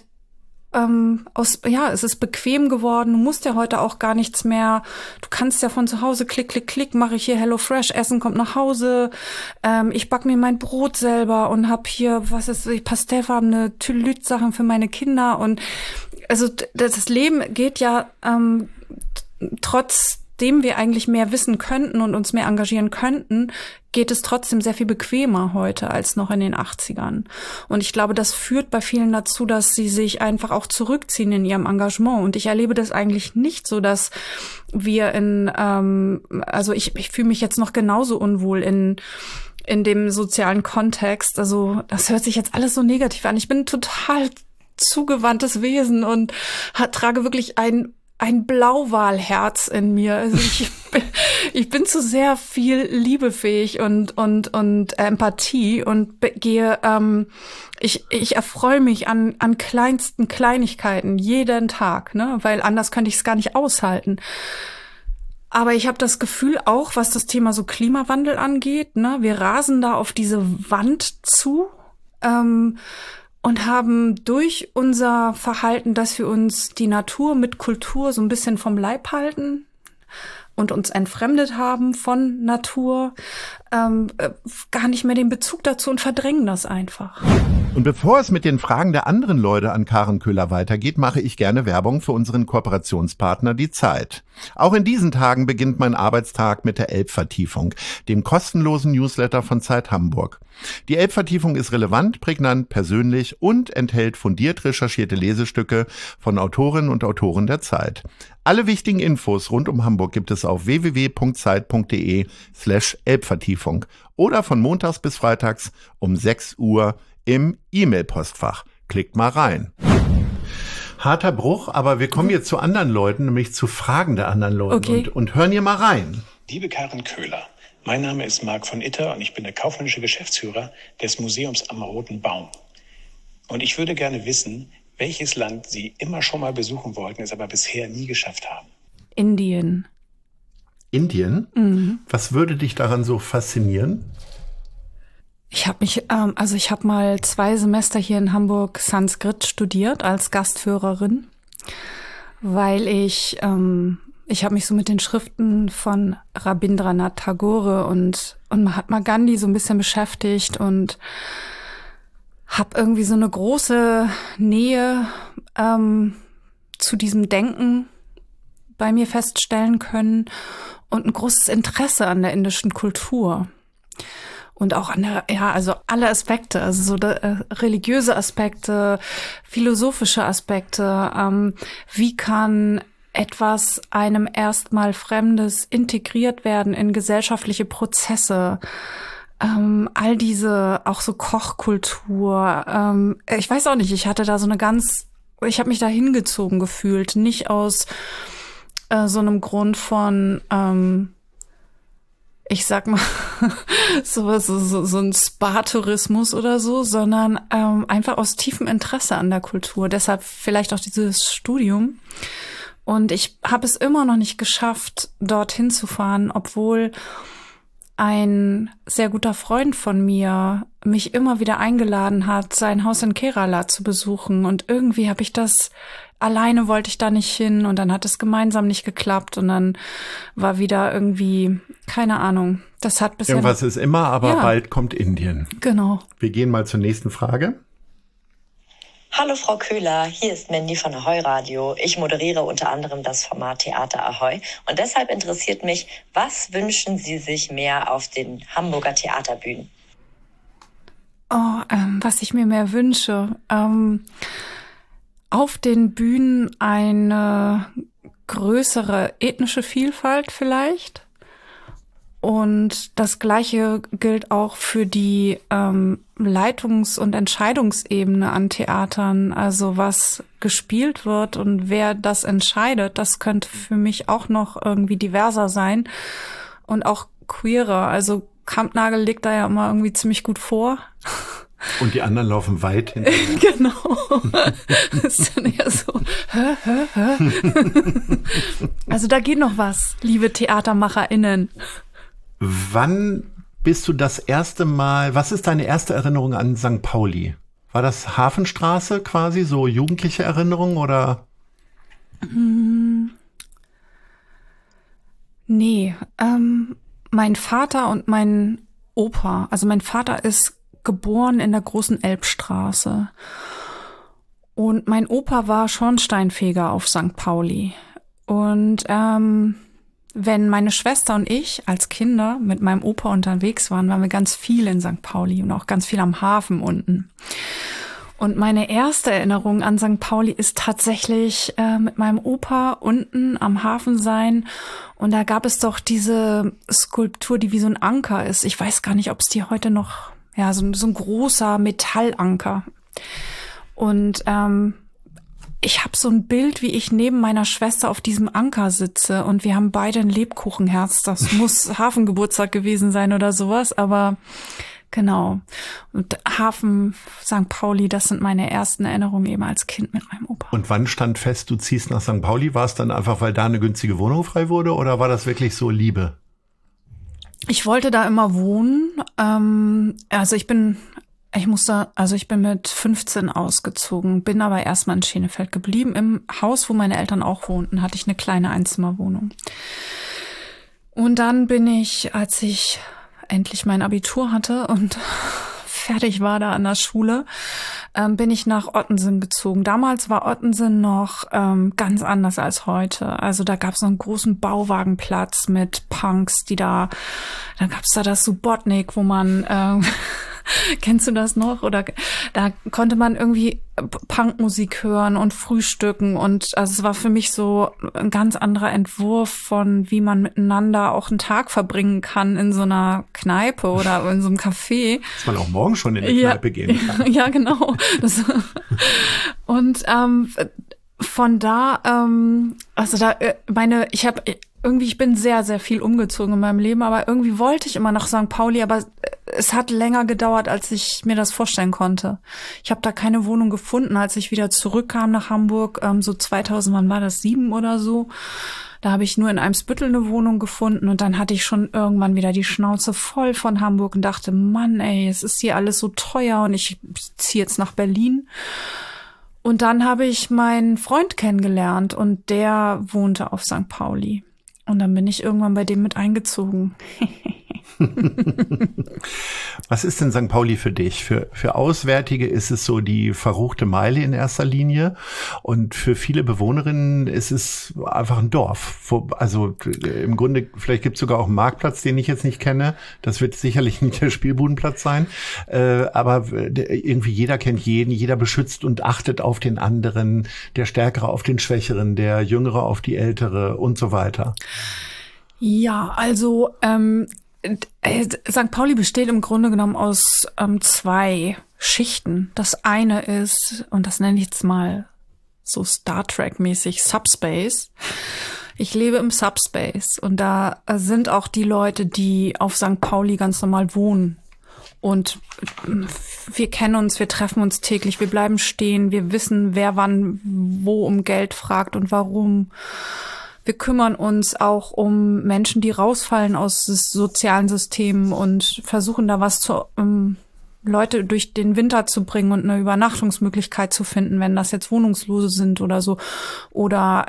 es ist bequem geworden. Du musst ja heute auch gar nichts mehr. Du kannst ja von zu Hause klick, klick, klick, mache ich hier HelloFresh, Essen kommt nach Hause. Ich back mir mein Brot selber und hab hier, pastellfarbene Tülüt-Sachen für meine Kinder. Und also das Leben geht ja trotzdem wir eigentlich mehr wissen könnten und uns mehr engagieren könnten, geht es trotzdem sehr viel bequemer heute als noch in den 80ern. Und ich glaube, das führt bei vielen dazu, dass sie sich einfach auch zurückziehen in ihrem Engagement. Und ich erlebe das eigentlich nicht so, dass wir ich fühle mich jetzt noch genauso unwohl in dem sozialen Kontext. Also das hört sich jetzt alles so negativ an. Ich bin ein total zugewandtes Wesen und trage wirklich ein Blauwalherz in mir. Also ich bin zu sehr viel liebefähig und Empathie und ich erfreue mich an kleinsten Kleinigkeiten jeden Tag, ne, weil anders könnte ich es gar nicht aushalten. Aber ich habe das Gefühl auch, was das Thema so Klimawandel angeht, ne, wir rasen da auf diese Wand zu. Und haben durch unser Verhalten, dass wir uns die Natur mit Kultur so ein bisschen vom Leib halten und uns entfremdet haben von Natur, gar nicht mehr den Bezug dazu und verdrängen das einfach. Und bevor es mit den Fragen der anderen Leute an Karen Köhler weitergeht, mache ich gerne Werbung für unseren Kooperationspartner Die Zeit. Auch in diesen Tagen beginnt mein Arbeitstag mit der Elbvertiefung, dem kostenlosen Newsletter von Zeit Hamburg. Die Elbvertiefung ist relevant, prägnant, persönlich und enthält fundiert recherchierte Lesestücke von Autorinnen und Autoren der Zeit. Alle wichtigen Infos rund um Hamburg gibt es auf www.zeit.de/Elbvertiefung oder von montags bis freitags um 6 Uhr im E-Mail-Postfach. Klickt mal rein. Harter Bruch, aber wir kommen jetzt zu anderen Leuten, nämlich zu Fragen der anderen Leute. Okay. Und hören hier mal rein. Liebe Karen Köhler, mein Name ist Marc von Itter und ich bin der kaufmännische Geschäftsführer des Museums am Roten Baum. Und ich würde gerne wissen, welches Land Sie immer schon mal besuchen wollten, es aber bisher nie geschafft haben. Indien. Indien? Mhm. Was würde dich daran so faszinieren? Ich habe mal 2 Semester hier in Hamburg Sanskrit studiert als Gastführerin, weil ich habe mich so mit den Schriften von Rabindranath Tagore und Mahatma Gandhi so ein bisschen beschäftigt und habe irgendwie so eine große Nähe zu diesem Denken bei mir feststellen können und ein großes Interesse an der indischen Kultur. Und auch also alle Aspekte, also so religiöse Aspekte, philosophische Aspekte. Wie kann etwas einem erstmal Fremdes integriert werden in gesellschaftliche Prozesse? All diese, auch so Kochkultur. Ich weiß auch nicht, ich habe mich da hingezogen gefühlt, nicht aus so einem Grund von ich sag mal, so ein Spa-Tourismus oder so, sondern einfach aus tiefem Interesse an der Kultur. Deshalb vielleicht auch dieses Studium. Und ich habe es immer noch nicht geschafft, dorthin zu fahren, obwohl ein sehr guter Freund von mir mich immer wieder eingeladen hat, sein Haus in Kerala zu besuchen. Und irgendwie habe ich alleine wollte ich da nicht hin und dann hat es gemeinsam nicht geklappt und dann war wieder irgendwie, keine Ahnung, das hat bisher... Irgendwas ist immer, aber bald kommt Indien. Genau. Wir gehen mal zur nächsten Frage. Hallo Frau Köhler, hier ist Mandy von Ahoi Radio. Ich moderiere unter anderem das Format Theater Ahoi und deshalb interessiert mich, was wünschen Sie sich mehr auf den Hamburger Theaterbühnen? Was ich mir mehr wünsche... auf den Bühnen eine größere ethnische Vielfalt vielleicht Und das Gleiche gilt auch für die Leitungs- und Entscheidungsebene an Theatern. Also was gespielt wird und wer das entscheidet, das könnte für mich auch noch irgendwie diverser sein und auch queerer. Also Kampnagel liegt da ja immer irgendwie ziemlich gut vor. Und die anderen laufen weit hinterher. Genau. Das ist dann eher so, Also da geht noch was, liebe TheatermacherInnen. Wann bist du das erste Mal, was ist deine erste Erinnerung an St. Pauli? War das Hafenstraße quasi, so jugendliche Erinnerung oder? Nee, mein Vater und mein Opa, also mein Vater ist geboren in der Großen Elbstraße und mein Opa war Schornsteinfeger auf St. Pauli und wenn meine Schwester und ich als Kinder mit meinem Opa unterwegs waren, waren wir ganz viel in St. Pauli und auch ganz viel am Hafen unten. Und meine erste Erinnerung an St. Pauli ist tatsächlich mit meinem Opa unten am Hafen sein. Und da gab es doch diese Skulptur, die wie so ein Anker ist. Ich weiß gar nicht, ob es die heute noch, ja, so ein großer Metallanker. Und ich habe so ein Bild, wie ich neben meiner Schwester auf diesem Anker sitze und wir haben beide ein Lebkuchenherz. Das muss Hafengeburtstag gewesen sein oder sowas, aber genau. Und Hafen, St. Pauli, das sind meine ersten Erinnerungen eben als Kind mit meinem Opa. Und wann stand fest, du ziehst nach St. Pauli? War es dann einfach, weil da eine günstige Wohnung frei wurde oder war das wirklich so Liebe? Ich wollte da immer wohnen. Ich bin mit 15 ausgezogen, bin aber erstmal in Schenefeld geblieben. Im Haus, wo meine Eltern auch wohnten, hatte ich eine kleine Einzimmerwohnung. Und dann bin ich, als ich endlich mein Abitur hatte und fertig war da an der Schule, bin ich nach Ottensen gezogen. Damals war Ottensen noch ganz anders als heute. Also da gab es noch einen großen Bauwagenplatz mit Punks, dann gab es da das Subotnik, wo man kennst du das noch? Oder da konnte man irgendwie Punkmusik hören und frühstücken und also es war für mich so ein ganz anderer Entwurf von, wie man miteinander auch einen Tag verbringen kann in so einer Kneipe oder in so einem Café. Dass man auch morgen schon in die Kneipe gehen kann. Ja, genau. Und von da, ich bin sehr, sehr viel umgezogen in meinem Leben, aber irgendwie wollte ich immer nach St. Pauli, aber es hat länger gedauert, als ich mir das vorstellen konnte. Ich habe da keine Wohnung gefunden, als ich wieder zurückkam nach Hamburg, so 2000, wann war das, 7 oder so. Da habe ich nur in Eimsbüttel eine Wohnung gefunden und dann hatte ich schon irgendwann wieder die Schnauze voll von Hamburg und dachte, Mann, ey, es ist hier alles so teuer und ich ziehe jetzt nach Berlin. Und dann habe ich meinen Freund kennengelernt und der wohnte auf St. Pauli. Und dann bin ich irgendwann bei dem mit eingezogen. Was ist denn St. Pauli für dich? Für Auswärtige ist es so die verruchte Meile in erster Linie. Und für viele Bewohnerinnen ist es einfach ein Dorf. Also im Grunde, vielleicht gibt es sogar auch einen Marktplatz, den ich jetzt nicht kenne. Das wird sicherlich nicht der Spielbudenplatz sein. Aber irgendwie jeder kennt jeden, jeder beschützt und achtet auf den anderen. Der Stärkere auf den Schwächeren, der Jüngere auf die Ältere und so weiter. Ja, also St. Pauli besteht im Grunde genommen aus 2 Schichten. Das eine ist, und das nenne ich jetzt mal so Star Trek-mäßig, Subspace. Ich lebe im Subspace und da sind auch die Leute, die auf St. Pauli ganz normal wohnen. Und wir kennen uns, wir treffen uns täglich, wir bleiben stehen, wir wissen, wer wann wo um Geld fragt und warum. Wir kümmern uns auch um Menschen, die rausfallen aus sozialen Systemen und versuchen da was Leute durch den Winter zu bringen und eine Übernachtungsmöglichkeit zu finden, wenn das jetzt Wohnungslose sind oder so. Oder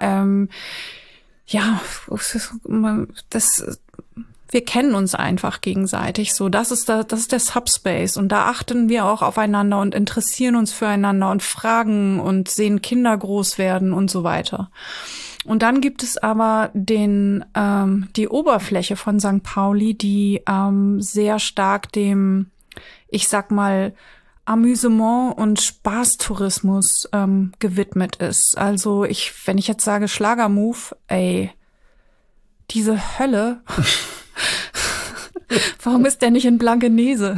wir kennen uns einfach gegenseitig. So, das ist der Subspace und da achten wir auch aufeinander und interessieren uns füreinander und fragen und sehen Kinder groß werden und so weiter. Und dann gibt es aber die Oberfläche von St. Pauli, die sehr stark dem, ich sag mal, Amüsement und Spaßtourismus gewidmet ist. Also wenn ich jetzt sage Schlagermove, ey, diese Hölle, Warum ist der nicht in Blankenese?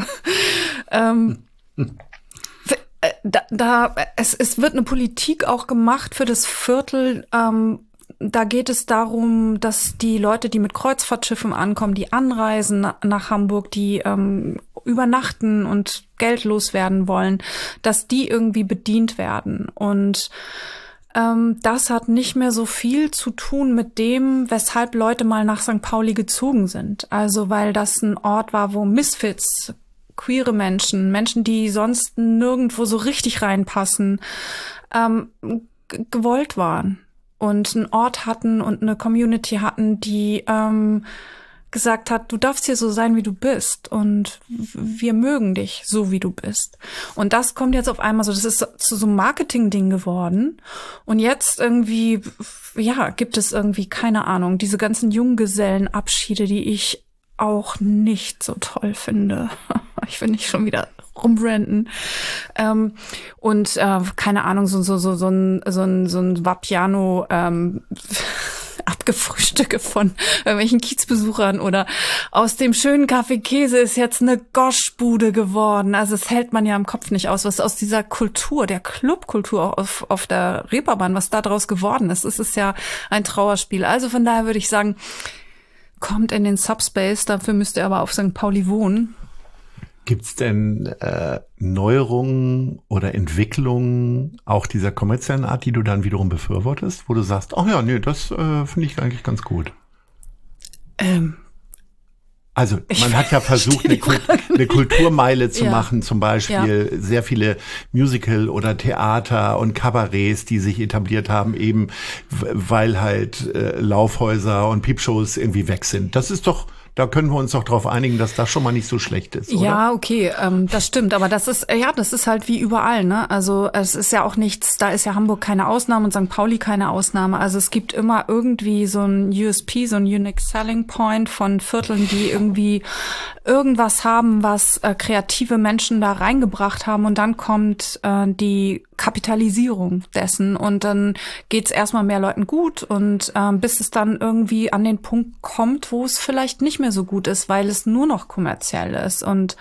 Es wird eine Politik auch gemacht für das Viertel. Da geht es darum, dass die Leute, die mit Kreuzfahrtschiffen ankommen, die anreisen nach Hamburg, die übernachten und Geld loswerden wollen, dass die irgendwie bedient werden. Und das hat nicht mehr so viel zu tun mit dem, weshalb Leute mal nach St. Pauli gezogen sind. Also weil das ein Ort war, wo Misfits, queere Menschen, die sonst nirgendwo so richtig reinpassen, gewollt waren und einen Ort hatten und eine Community hatten, die gesagt hat, du darfst hier so sein, wie du bist und wir mögen dich so, wie du bist. Und das kommt jetzt auf einmal so, das ist zu so einem Marketing-Ding geworden. Und jetzt irgendwie, ja, gibt es irgendwie, keine Ahnung, diese ganzen Junggesellenabschiede, die ich auch nicht so toll finde. Ich will nicht schon wieder rumbranden. Und keine Ahnung, so ein Vapiano Abgefrühstücke von irgendwelchen Kiezbesuchern oder aus dem schönen Café Käse ist jetzt eine Goschbude geworden. Also das hält man ja im Kopf nicht aus, was aus dieser Kultur, der Clubkultur auf der Reeperbahn, was da draus geworden ist. Es ist ja ein Trauerspiel. Also von daher würde ich sagen, kommt in den Subspace, dafür müsst ihr aber auf St. Pauli wohnen. Gibt's denn Neuerungen oder Entwicklungen auch dieser kommerziellen Art, die du dann wiederum befürwortest, wo du sagst, ach ja, nee, das finde ich eigentlich ganz gut? Also man hat ja versucht, eine Kulturmeile zu machen, zum Beispiel sehr viele Musical- oder Theater und Kabarets, die sich etabliert haben, eben weil halt Laufhäuser und Piepshows irgendwie weg sind. Das ist doch, da können wir uns doch darauf einigen, dass das schon mal nicht so schlecht ist, oder? Ja, okay, das stimmt, aber das ist halt wie überall, ne? Also es ist ja auch nichts, da ist ja Hamburg keine Ausnahme und St. Pauli keine Ausnahme. Also es gibt immer irgendwie so ein USP, so ein Unique Selling Point von Vierteln, die irgendwie irgendwas haben, was kreative Menschen da reingebracht haben und dann kommt die Kapitalisierung dessen und dann geht's erstmal mehr Leuten gut und bis es dann irgendwie an den Punkt kommt, wo es vielleicht nicht mehr so gut ist, weil es nur noch kommerziell ist und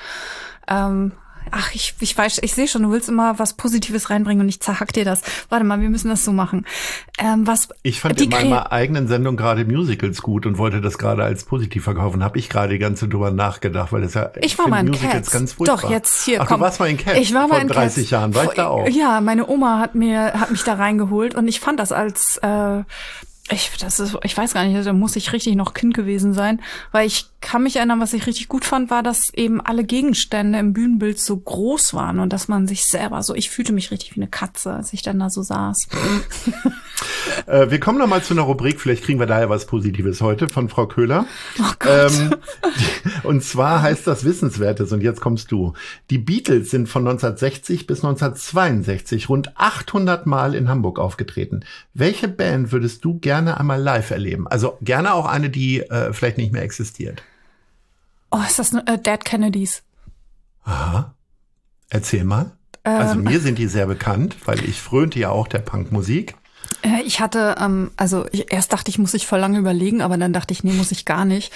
ich weiß, ich sehe schon, du willst immer was Positives reinbringen und ich zerhack dir das. Warte mal, wir müssen das so machen. Ich fand in meiner eigenen Sendung gerade Musicals gut und wollte das gerade als positiv verkaufen. Habe ich gerade die ganze drüber nachgedacht, weil das ja ich war mal in Musicals Cats. Ganz furchtbar. Doch, jetzt hier, Ach, komm. du warst mal in Cats. Ich war mal in 30 Jahren, war ich da auch. Ja, meine Oma hat mich da reingeholt und ich fand das als ich weiß gar nicht, da muss ich richtig noch Kind gewesen sein, weil ich kann mich erinnern, was ich richtig gut fand, war, dass eben alle Gegenstände im Bühnenbild so groß waren und dass man sich selber so, ich fühlte mich richtig wie eine Katze, als ich dann da so saß. Wir kommen noch mal zu einer Rubrik, vielleicht kriegen wir da ja was Positives heute von Frau Köhler. Oh Gott. Und zwar heißt das Wissenswertes und jetzt kommst du. Die Beatles sind von 1960 bis 1962 rund 800 Mal in Hamburg aufgetreten. Welche Band würdest du gerne einmal live erleben? Also gerne auch eine, die vielleicht nicht mehr existiert. Oh, ist das Dead Kennedys? Aha. Erzähl mal. Also mir sind die sehr bekannt, weil ich frönte ja auch der Punkmusik. Ich hatte, erst dachte ich, muss ich voll lange überlegen, aber dann dachte ich, nee, muss ich gar nicht.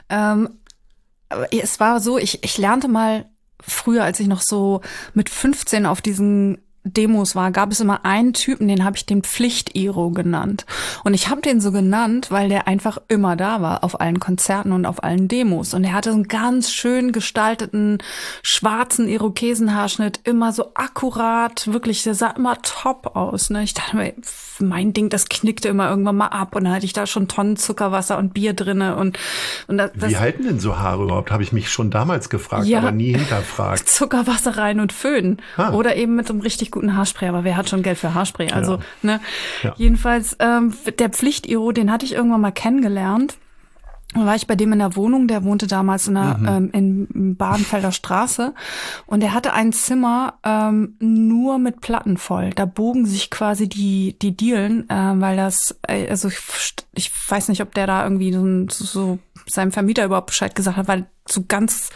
Es war so, ich lernte mal früher, als ich noch so mit 15 auf diesen Demos war, gab es immer einen Typen, den habe ich den Pflicht-Iro genannt. Und ich habe den so genannt, weil der einfach immer da war, auf allen Konzerten und auf allen Demos. Und er hatte so einen ganz schön gestalteten, schwarzen Irokesenhaarschnitt, immer so akkurat, wirklich, der sah immer top aus. Ne? Ich dachte mir, mein Ding, das knickte immer irgendwann mal ab. Und dann hatte ich da schon Tonnen Zuckerwasser und Bier drinne. Und das, wie halten denn so Haare überhaupt? Habe ich mich schon damals gefragt, ja, aber nie hinterfragt. Zuckerwasser rein und föhnen. Oder eben mit einem richtig guten Haarspray, aber wer hat schon Geld für Haarspray? Also, ne? Ja. Jedenfalls, der Pflicht-Iro, den hatte ich irgendwann mal kennengelernt. Da war ich bei dem in der Wohnung, der wohnte damals in Badenfelder Straße und der hatte ein Zimmer nur mit Platten voll. Da bogen sich quasi die Dielen, weil das, also ich weiß nicht, ob der da irgendwie so seinem Vermieter überhaupt Bescheid gesagt hat, weil so ganz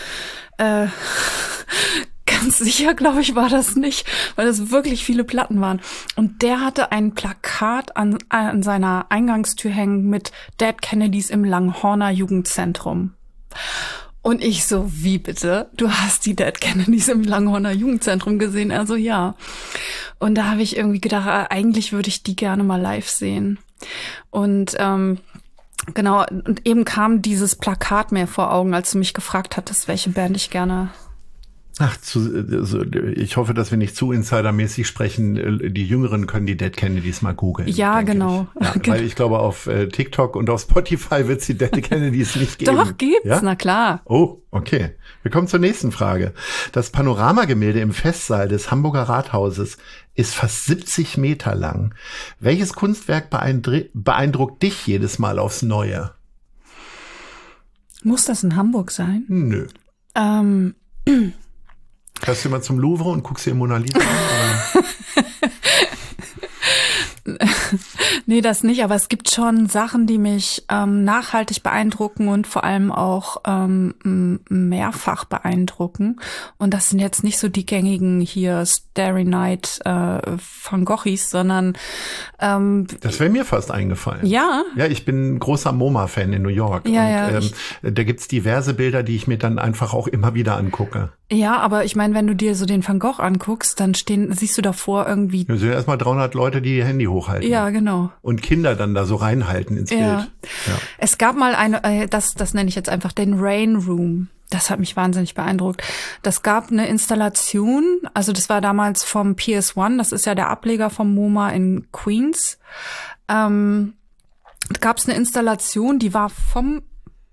sicher, glaube ich, war das nicht, weil das wirklich viele Platten waren. Und der hatte ein Plakat an seiner Eingangstür hängen mit Dead Kennedys im Langhorner Jugendzentrum. Und ich so, wie bitte? Du hast die Dead Kennedys im Langhorner Jugendzentrum gesehen? Also ja. Und da habe ich irgendwie gedacht, eigentlich würde ich die gerne mal live sehen. Und genau, und eben kam dieses Plakat mir vor Augen, als du mich gefragt hattest, welche Band ich gerne... Ach, ich hoffe, dass wir nicht zu insidermäßig sprechen. Die Jüngeren können die Dead Kennedys mal googeln. Ja, genau. Ja, weil ich glaube, auf TikTok und auf Spotify wird es die Dead Kennedys nicht geben. Doch, gibt's, ja? Na klar. Oh, okay. Wir kommen zur nächsten Frage. Das Panoramagemälde im Festsaal des Hamburger Rathauses ist fast 70 Meter lang. Welches Kunstwerk beeindruckt dich jedes Mal aufs Neue? Muss das in Hamburg sein? Nö. Fährst du immer zum Louvre und guckst dir Mona Lisa an? Nee, das nicht, aber es gibt schon Sachen, die mich nachhaltig beeindrucken und vor allem auch mehrfach beeindrucken. Und das sind jetzt nicht so die gängigen hier Starry Night Van Goghs, sondern das wäre mir fast eingefallen. Ja? Ja, ich bin ein großer MoMA-Fan in New York. Ja, und da gibt's diverse Bilder, die ich mir dann einfach auch immer wieder angucke. Ja, aber ich meine, wenn du dir so den Van Gogh anguckst, dann siehst du davor irgendwie... Da sind erstmal 300 Leute, die ihr Handy hochhalten. Ja, genau. Und Kinder dann da so reinhalten ins Bild. Ja. Es gab mal das nenne ich jetzt einfach den Rain Room. Das hat mich wahnsinnig beeindruckt. Das gab eine Installation, also das war damals vom PS1, das ist ja der Ableger vom MoMA in Queens. Da gab es eine Installation, die war vom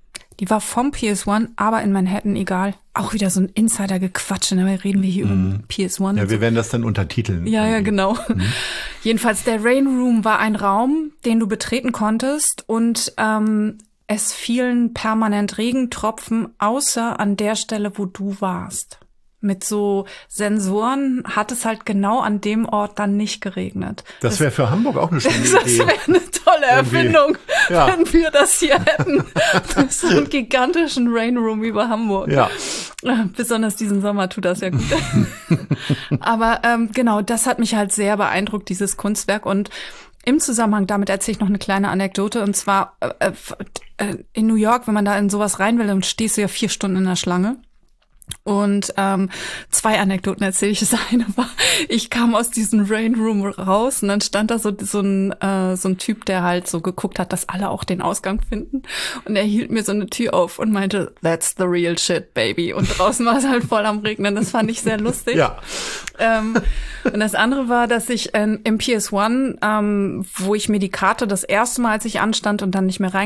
PS1, aber in Manhattan, egal. Auch wieder so ein Insider-Gequatsche, ne? Reden wir hier über PS1. Ja, wir werden das dann untertiteln. Ja, genau. Jedenfalls, der Rain Room war ein Raum, den du betreten konntest und es fielen permanent Regentropfen, außer an der Stelle, wo du warst. Mit so Sensoren hat es halt genau an dem Ort dann nicht geregnet. Das wäre für Hamburg auch eine schöne Idee. Das wäre eine tolle Erfindung, wenn wir das hier hätten. So einen gigantischen Rainroom über Hamburg. Ja. Besonders diesen Sommer tut das ja gut. Aber genau, das hat mich halt sehr beeindruckt, dieses Kunstwerk. Und im Zusammenhang damit erzähle ich noch eine kleine Anekdote. Und zwar in New York, wenn man da in sowas rein will, dann stehst du ja 4 Stunden in der Schlange. Und 2 Anekdoten erzähle ich. Das eine war, ich kam aus diesem Rain Room raus und dann stand da so ein Typ, der halt so geguckt hat, dass alle auch den Ausgang finden. Und er hielt mir so eine Tür auf und meinte, that's the real shit, baby. Und draußen war es halt voll am Regnen. Das fand ich sehr lustig. Ja. Und das andere war, dass ich im PS1, wo ich mir die Karte das erste Mal, als ich anstand und dann nicht mehr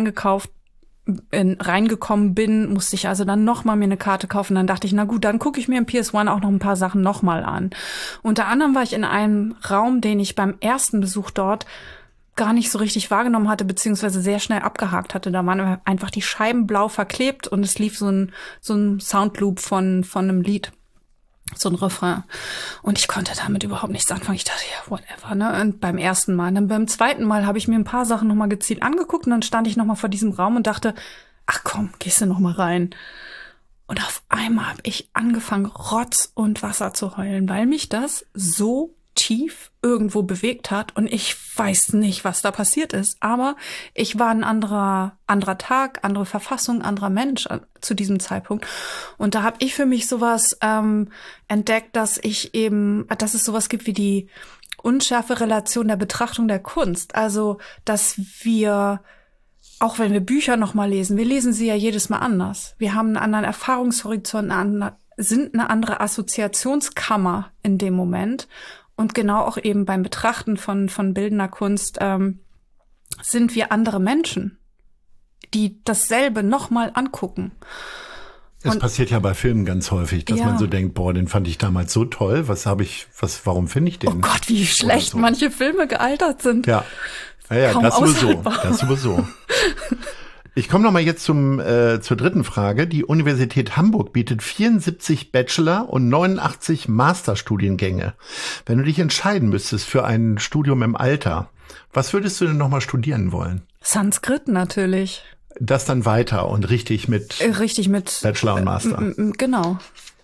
reingekommen bin, musste ich also dann nochmal mir eine Karte kaufen. Dann dachte ich, na gut, dann gucke ich mir im PS1 auch noch ein paar Sachen nochmal an. Unter anderem war ich in einem Raum, den ich beim ersten Besuch dort gar nicht so richtig wahrgenommen hatte, beziehungsweise sehr schnell abgehakt hatte. Da waren einfach die Scheiben blau verklebt und es lief so ein Soundloop von einem Lied. So ein Refrain. Und ich konnte damit überhaupt nichts anfangen. Ich dachte, ja, whatever, ne? Und beim ersten Mal. Und dann beim zweiten Mal habe ich mir ein paar Sachen nochmal gezielt angeguckt und dann stand ich nochmal vor diesem Raum und dachte, ach komm, gehst du nochmal rein. Und auf einmal habe ich angefangen, Rotz und Wasser zu heulen, weil mich das so tief irgendwo bewegt hat und ich weiß nicht, was da passiert ist. Aber ich war ein anderer Tag, andere Verfassung, anderer Mensch zu diesem Zeitpunkt. Und da habe ich für mich sowas entdeckt, dass es sowas gibt wie die unschärfe Relation der Betrachtung der Kunst. Also, dass wir, auch wenn wir Bücher nochmal lesen, wir lesen sie ja jedes Mal anders. Wir haben einen anderen Erfahrungshorizont, sind eine andere Assoziationskammer in dem Moment. Und genau auch eben beim Betrachten von bildender Kunst sind wir andere Menschen, die dasselbe nochmal angucken. Es passiert ja bei Filmen ganz häufig, dass man so denkt, boah, den fand ich damals so toll, warum finde ich den? Oh Gott, wie schlecht so manche Filme gealtert sind. Ja, das sowieso. Ich komme nochmal jetzt zur dritten Frage. Die Universität Hamburg bietet 74 Bachelor- und 89 Masterstudiengänge. Wenn du dich entscheiden müsstest für ein Studium im Alter, was würdest du denn nochmal studieren wollen? Sanskrit natürlich. Das dann weiter und richtig mit Bachelor und Master. Genau.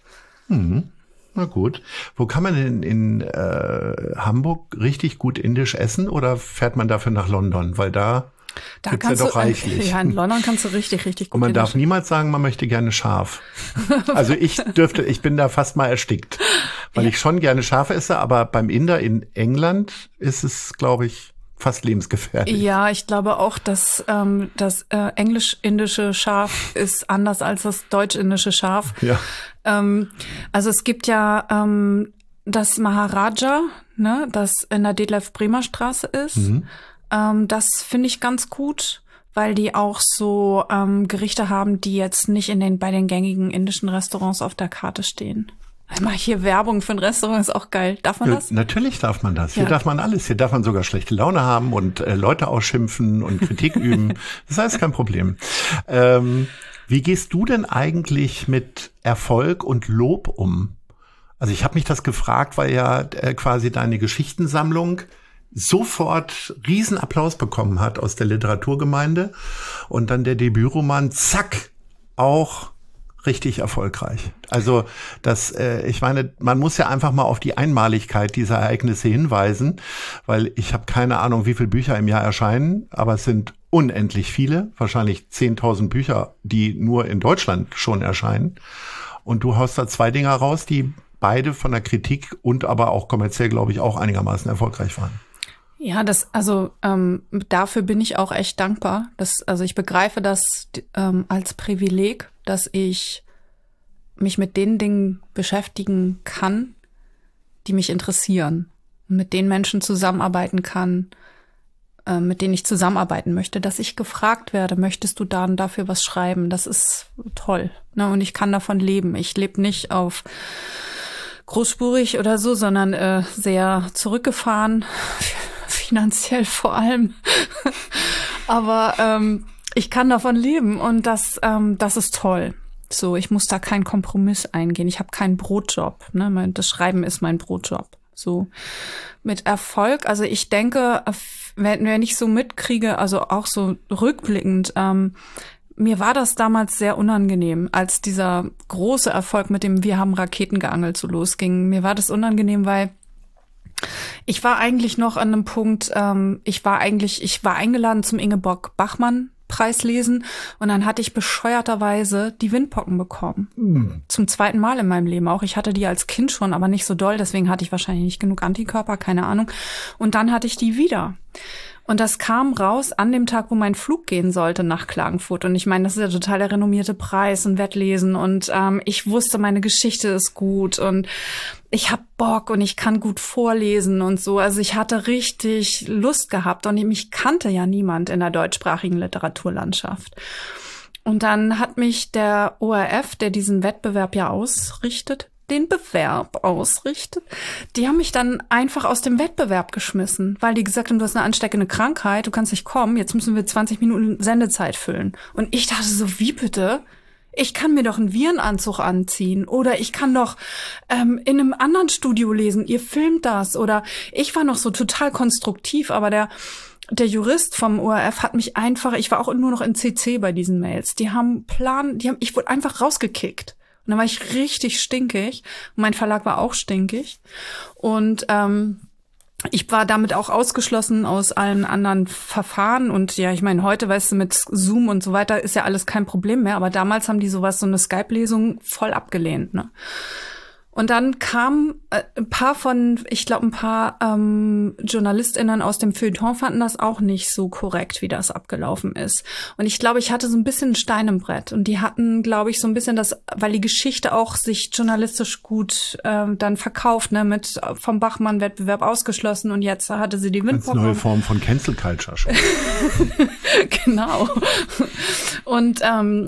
Na gut. Wo kann man denn in Hamburg richtig gut indisch essen oder fährt man dafür nach London? Weil da Da Gibt's kannst ja doch du, reichlich. ja, in London kannst du richtig gut. Und man darf niemals sagen, man möchte gerne scharf. Also ich bin da fast mal erstickt, weil ich schon gerne scharf esse, aber beim Inder in England ist es, glaube ich, fast lebensgefährlich. Ja, ich glaube auch, dass das englisch-indische Schaf ist anders als das deutsch-indische Schaf. Ja. Also es gibt ja das Maharaja, ne, das in der Detlev-Bremer-Straße ist. Mhm. Das finde ich ganz gut, weil die auch so Gerichte haben, die jetzt nicht bei den gängigen indischen Restaurants auf der Karte stehen. Mal hier Werbung für ein Restaurant ist auch geil. Darf man das? Natürlich darf man das. Hier darf man alles. Hier darf man sogar schlechte Laune haben und Leute ausschimpfen und Kritik üben. Das ist alles kein Problem. Wie gehst du denn eigentlich mit Erfolg und Lob um? Also ich habe mich das gefragt, weil ja quasi deine Geschichtensammlung sofort Riesenapplaus bekommen hat aus der Literaturgemeinde und dann der Debütroman, zack, auch richtig erfolgreich. Also ich meine, man muss ja einfach mal auf die Einmaligkeit dieser Ereignisse hinweisen, weil ich habe keine Ahnung, wie viele Bücher im Jahr erscheinen, aber es sind unendlich viele, wahrscheinlich 10.000 Bücher, die nur in Deutschland schon erscheinen. Und du haust da 2 Dinger raus, die beide von der Kritik und aber auch kommerziell, glaube ich, auch einigermaßen erfolgreich waren. Ja, dafür bin ich auch echt dankbar. Also ich begreife das als Privileg, dass ich mich mit den Dingen beschäftigen kann, die mich interessieren. Und mit den Menschen zusammenarbeiten kann, mit denen ich zusammenarbeiten möchte. Dass ich gefragt werde, möchtest du dann dafür was schreiben? Das ist toll. Ne? Und ich kann davon leben. Ich lebe nicht auf großspurig oder so, sondern sehr zurückgefahren, finanziell vor allem. Aber ich kann davon leben und das ist toll. So, ich muss da keinen Kompromiss eingehen. Ich habe keinen Brotjob. Ne? Das Schreiben ist mein Brotjob. So mit Erfolg. Also ich denke, wenn ich so mitkriege, also auch so rückblickend, mir war das damals sehr unangenehm, als dieser große Erfolg mit dem Wir haben Raketen geangelt so losging. Mir war das unangenehm, weil ich war eigentlich noch an einem Punkt, ich war eingeladen zum Ingeborg-Bachmann-Preis lesen und dann hatte ich bescheuerterweise die Windpocken bekommen. Zum 2. Mal in meinem Leben auch. Ich hatte die als Kind schon, aber nicht so doll, deswegen hatte ich wahrscheinlich nicht genug Antikörper, keine Ahnung. Und dann hatte ich die wieder. Und das kam raus an dem Tag, wo mein Flug gehen sollte nach Klagenfurt. Und ich meine, das ist ja total der renommierte Preis und Wettlesen. Und ich wusste, meine Geschichte ist gut und ich hab Bock und ich kann gut vorlesen und so. Also ich hatte richtig Lust gehabt und mich kannte ja niemand in der deutschsprachigen Literaturlandschaft. Und dann hat mich der ORF, der diesen Wettbewerb ja ausrichtet, die haben mich dann einfach aus dem Wettbewerb geschmissen, weil die gesagt haben, du hast eine ansteckende Krankheit, du kannst nicht kommen, jetzt müssen wir 20 Minuten Sendezeit füllen. Und ich dachte so, wie bitte? Ich kann mir doch einen Virenanzug anziehen oder ich kann doch in einem anderen Studio lesen, ihr filmt das. Oder ich war noch so total konstruktiv, aber der Jurist vom ORF hat mich einfach, ich war auch nur noch in CC bei diesen Mails, ich wurde einfach rausgekickt. Und dann war ich richtig stinkig. Und mein Verlag war auch stinkig. Und ich war damit auch ausgeschlossen aus allen anderen Verfahren. Und ja, ich meine, heute, weißt du, mit Zoom und so weiter ist ja alles kein Problem mehr. Aber damals haben die so eine Skype-Lesung voll abgelehnt, ne? Und dann kamen ein paar JournalistInnen aus dem Feuilleton fanden das auch nicht so korrekt, wie das abgelaufen ist. Und ich glaube, ich hatte so ein bisschen ein Stein im Brett. Und die hatten, glaube ich, so ein bisschen weil die Geschichte auch sich journalistisch gut dann verkauft, ne, mit vom Bachmann-Wettbewerb ausgeschlossen. Und jetzt hatte sie die Windpocken. Eine neue Form von Cancel Culture schon. Genau. Und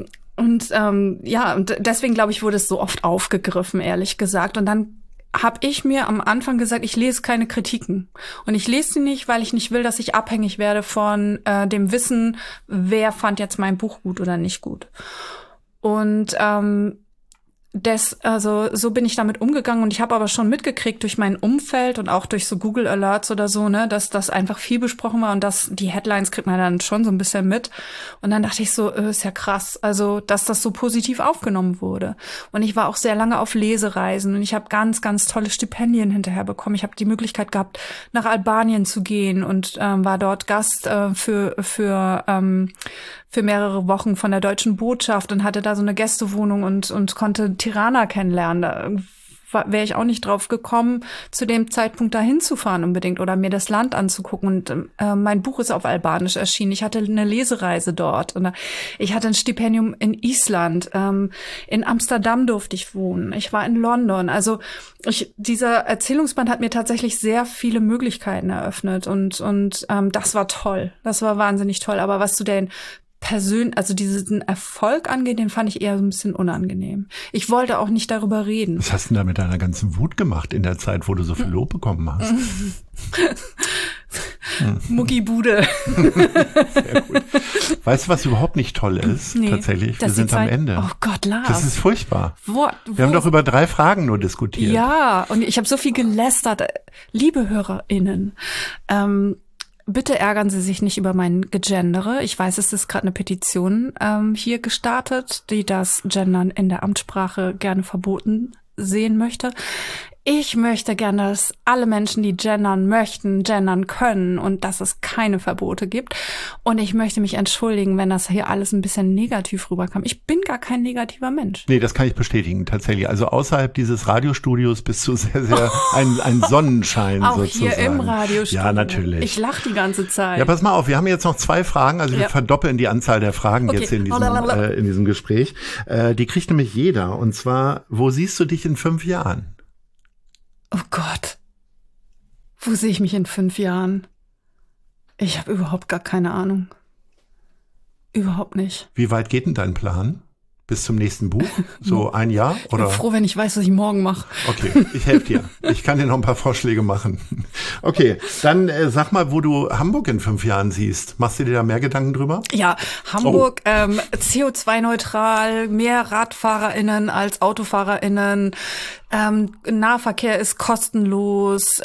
deswegen, glaube ich, wurde es so oft aufgegriffen, ehrlich gesagt. Und dann habe ich mir am Anfang gesagt, ich lese keine Kritiken. Und ich lese sie nicht, weil ich nicht will, dass ich abhängig werde von dem Wissen, wer fand jetzt mein Buch gut oder nicht gut. Und also so bin ich damit umgegangen und ich habe aber schon mitgekriegt durch mein Umfeld und auch durch so Google Alerts oder so, ne, dass das einfach viel besprochen war und dass die Headlines kriegt man dann schon so ein bisschen mit. Und dann dachte ich so, ist ja krass, also dass das so positiv aufgenommen wurde. Und ich war auch sehr lange auf Lesereisen und ich habe ganz, ganz tolle Stipendien hinterher bekommen. Ich habe die Möglichkeit gehabt, nach Albanien zu gehen und war dort Gast für mehrere Wochen von der Deutschen Botschaft und hatte da so eine Gästewohnung und konnte Tirana kennenlernen. Da wäre ich auch nicht drauf gekommen, zu dem Zeitpunkt da hinzufahren unbedingt oder mir das Land anzugucken. Und mein Buch ist auf Albanisch erschienen. Ich hatte eine Lesereise dort. Und ich hatte ein Stipendium in Island. In Amsterdam durfte ich wohnen. Ich war in London. Also dieser Erzählungsband hat mir tatsächlich sehr viele Möglichkeiten eröffnet. Und das war toll. Das war wahnsinnig toll. Aber was du denn also diesen Erfolg angeht, den fand ich eher so ein bisschen unangenehm. Ich wollte auch nicht darüber reden. Was hast du denn da mit deiner ganzen Wut gemacht in der Zeit, wo du so viel Lob bekommen hast? Muckibude. Sehr gut. Weißt du, was überhaupt nicht toll ist? Nee, tatsächlich, wir sind am Ende. Oh Gott, Lars. Das ist furchtbar. Wir haben doch über 3 Fragen nur diskutiert. Ja, und ich habe so viel gelästert. Liebe HörerInnen, bitte ärgern Sie sich nicht über mein Gegendere. Ich weiß, es ist gerade eine Petition hier gestartet, die das Gendern in der Amtssprache gerne verboten sehen möchte. Ich möchte gerne, dass alle Menschen, die gendern möchten, gendern können und dass es keine Verbote gibt. Und ich möchte mich entschuldigen, wenn das hier alles ein bisschen negativ rüberkam. Ich bin gar kein negativer Mensch. Nee, das kann ich bestätigen, tatsächlich. Also außerhalb dieses Radiostudios bist du sehr, sehr ein Sonnenschein auch sozusagen. Hier im Radiostudio. Ja, natürlich. Ich lache die ganze Zeit. Ja, pass mal auf, wir haben jetzt noch 2 Fragen. Also wir verdoppeln die Anzahl der Fragen jetzt in diesem Gespräch. Die kriegt nämlich jeder. Und zwar, wo siehst du dich in 5 Jahren? Oh Gott, wo sehe ich mich in 5 Jahren? Ich habe überhaupt gar keine Ahnung. Überhaupt nicht. Wie weit geht denn dein Plan? Bis zum nächsten Buch? So ein Jahr? Oder? Ich bin froh, wenn ich weiß, was ich morgen mache. Okay, ich helfe dir. Ich kann dir noch ein paar Vorschläge machen. Okay, dann sag mal, wo du Hamburg in 5 Jahren siehst. Machst du dir da mehr Gedanken drüber? Ja, Hamburg CO2-neutral, mehr RadfahrerInnen als AutofahrerInnen. Nahverkehr ist kostenlos.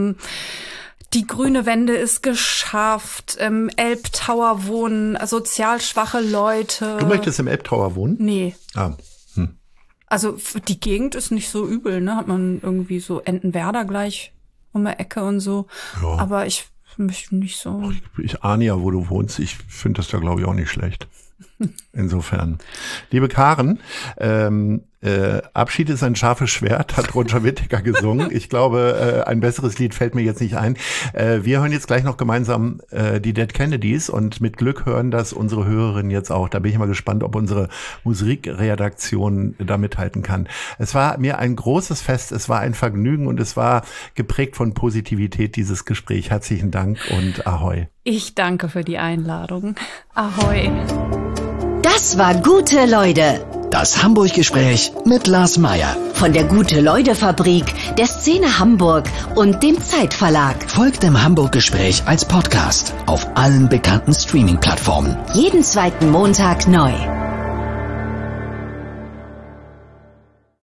Die grüne Wende ist geschafft. Im Elbtower wohnen sozial schwache Leute. Du möchtest im Elbtower wohnen? Nee. Ah. Also die Gegend ist nicht so übel, ne? Hat man irgendwie so Entenwerder gleich um die Ecke und so. Ja. Aber ich möchte nicht so. Ich ahne ja, wo du wohnst. Ich finde das da, glaube ich, auch nicht schlecht. Insofern. Liebe Karen, Abschied ist ein scharfes Schwert, hat Roger Whittaker gesungen. Ich glaube, ein besseres Lied fällt mir jetzt nicht ein. Wir hören jetzt gleich noch gemeinsam die Dead Kennedys und mit Glück hören das unsere Hörerinnen jetzt auch. Da bin ich mal gespannt, ob unsere Musikredaktion da mithalten kann. Es war mir ein großes Fest, es war ein Vergnügen und es war geprägt von Positivität, dieses Gespräch. Herzlichen Dank und Ahoi. Ich danke für die Einladung. Ahoi. Das war Gute Leute. Das Hamburg-Gespräch mit Lars Meier. Von der Gute-Leute-Fabrik, der Szene Hamburg und dem Zeitverlag. Folgt dem Hamburg-Gespräch als Podcast auf allen bekannten Streaming-Plattformen. Jeden 2. Montag neu.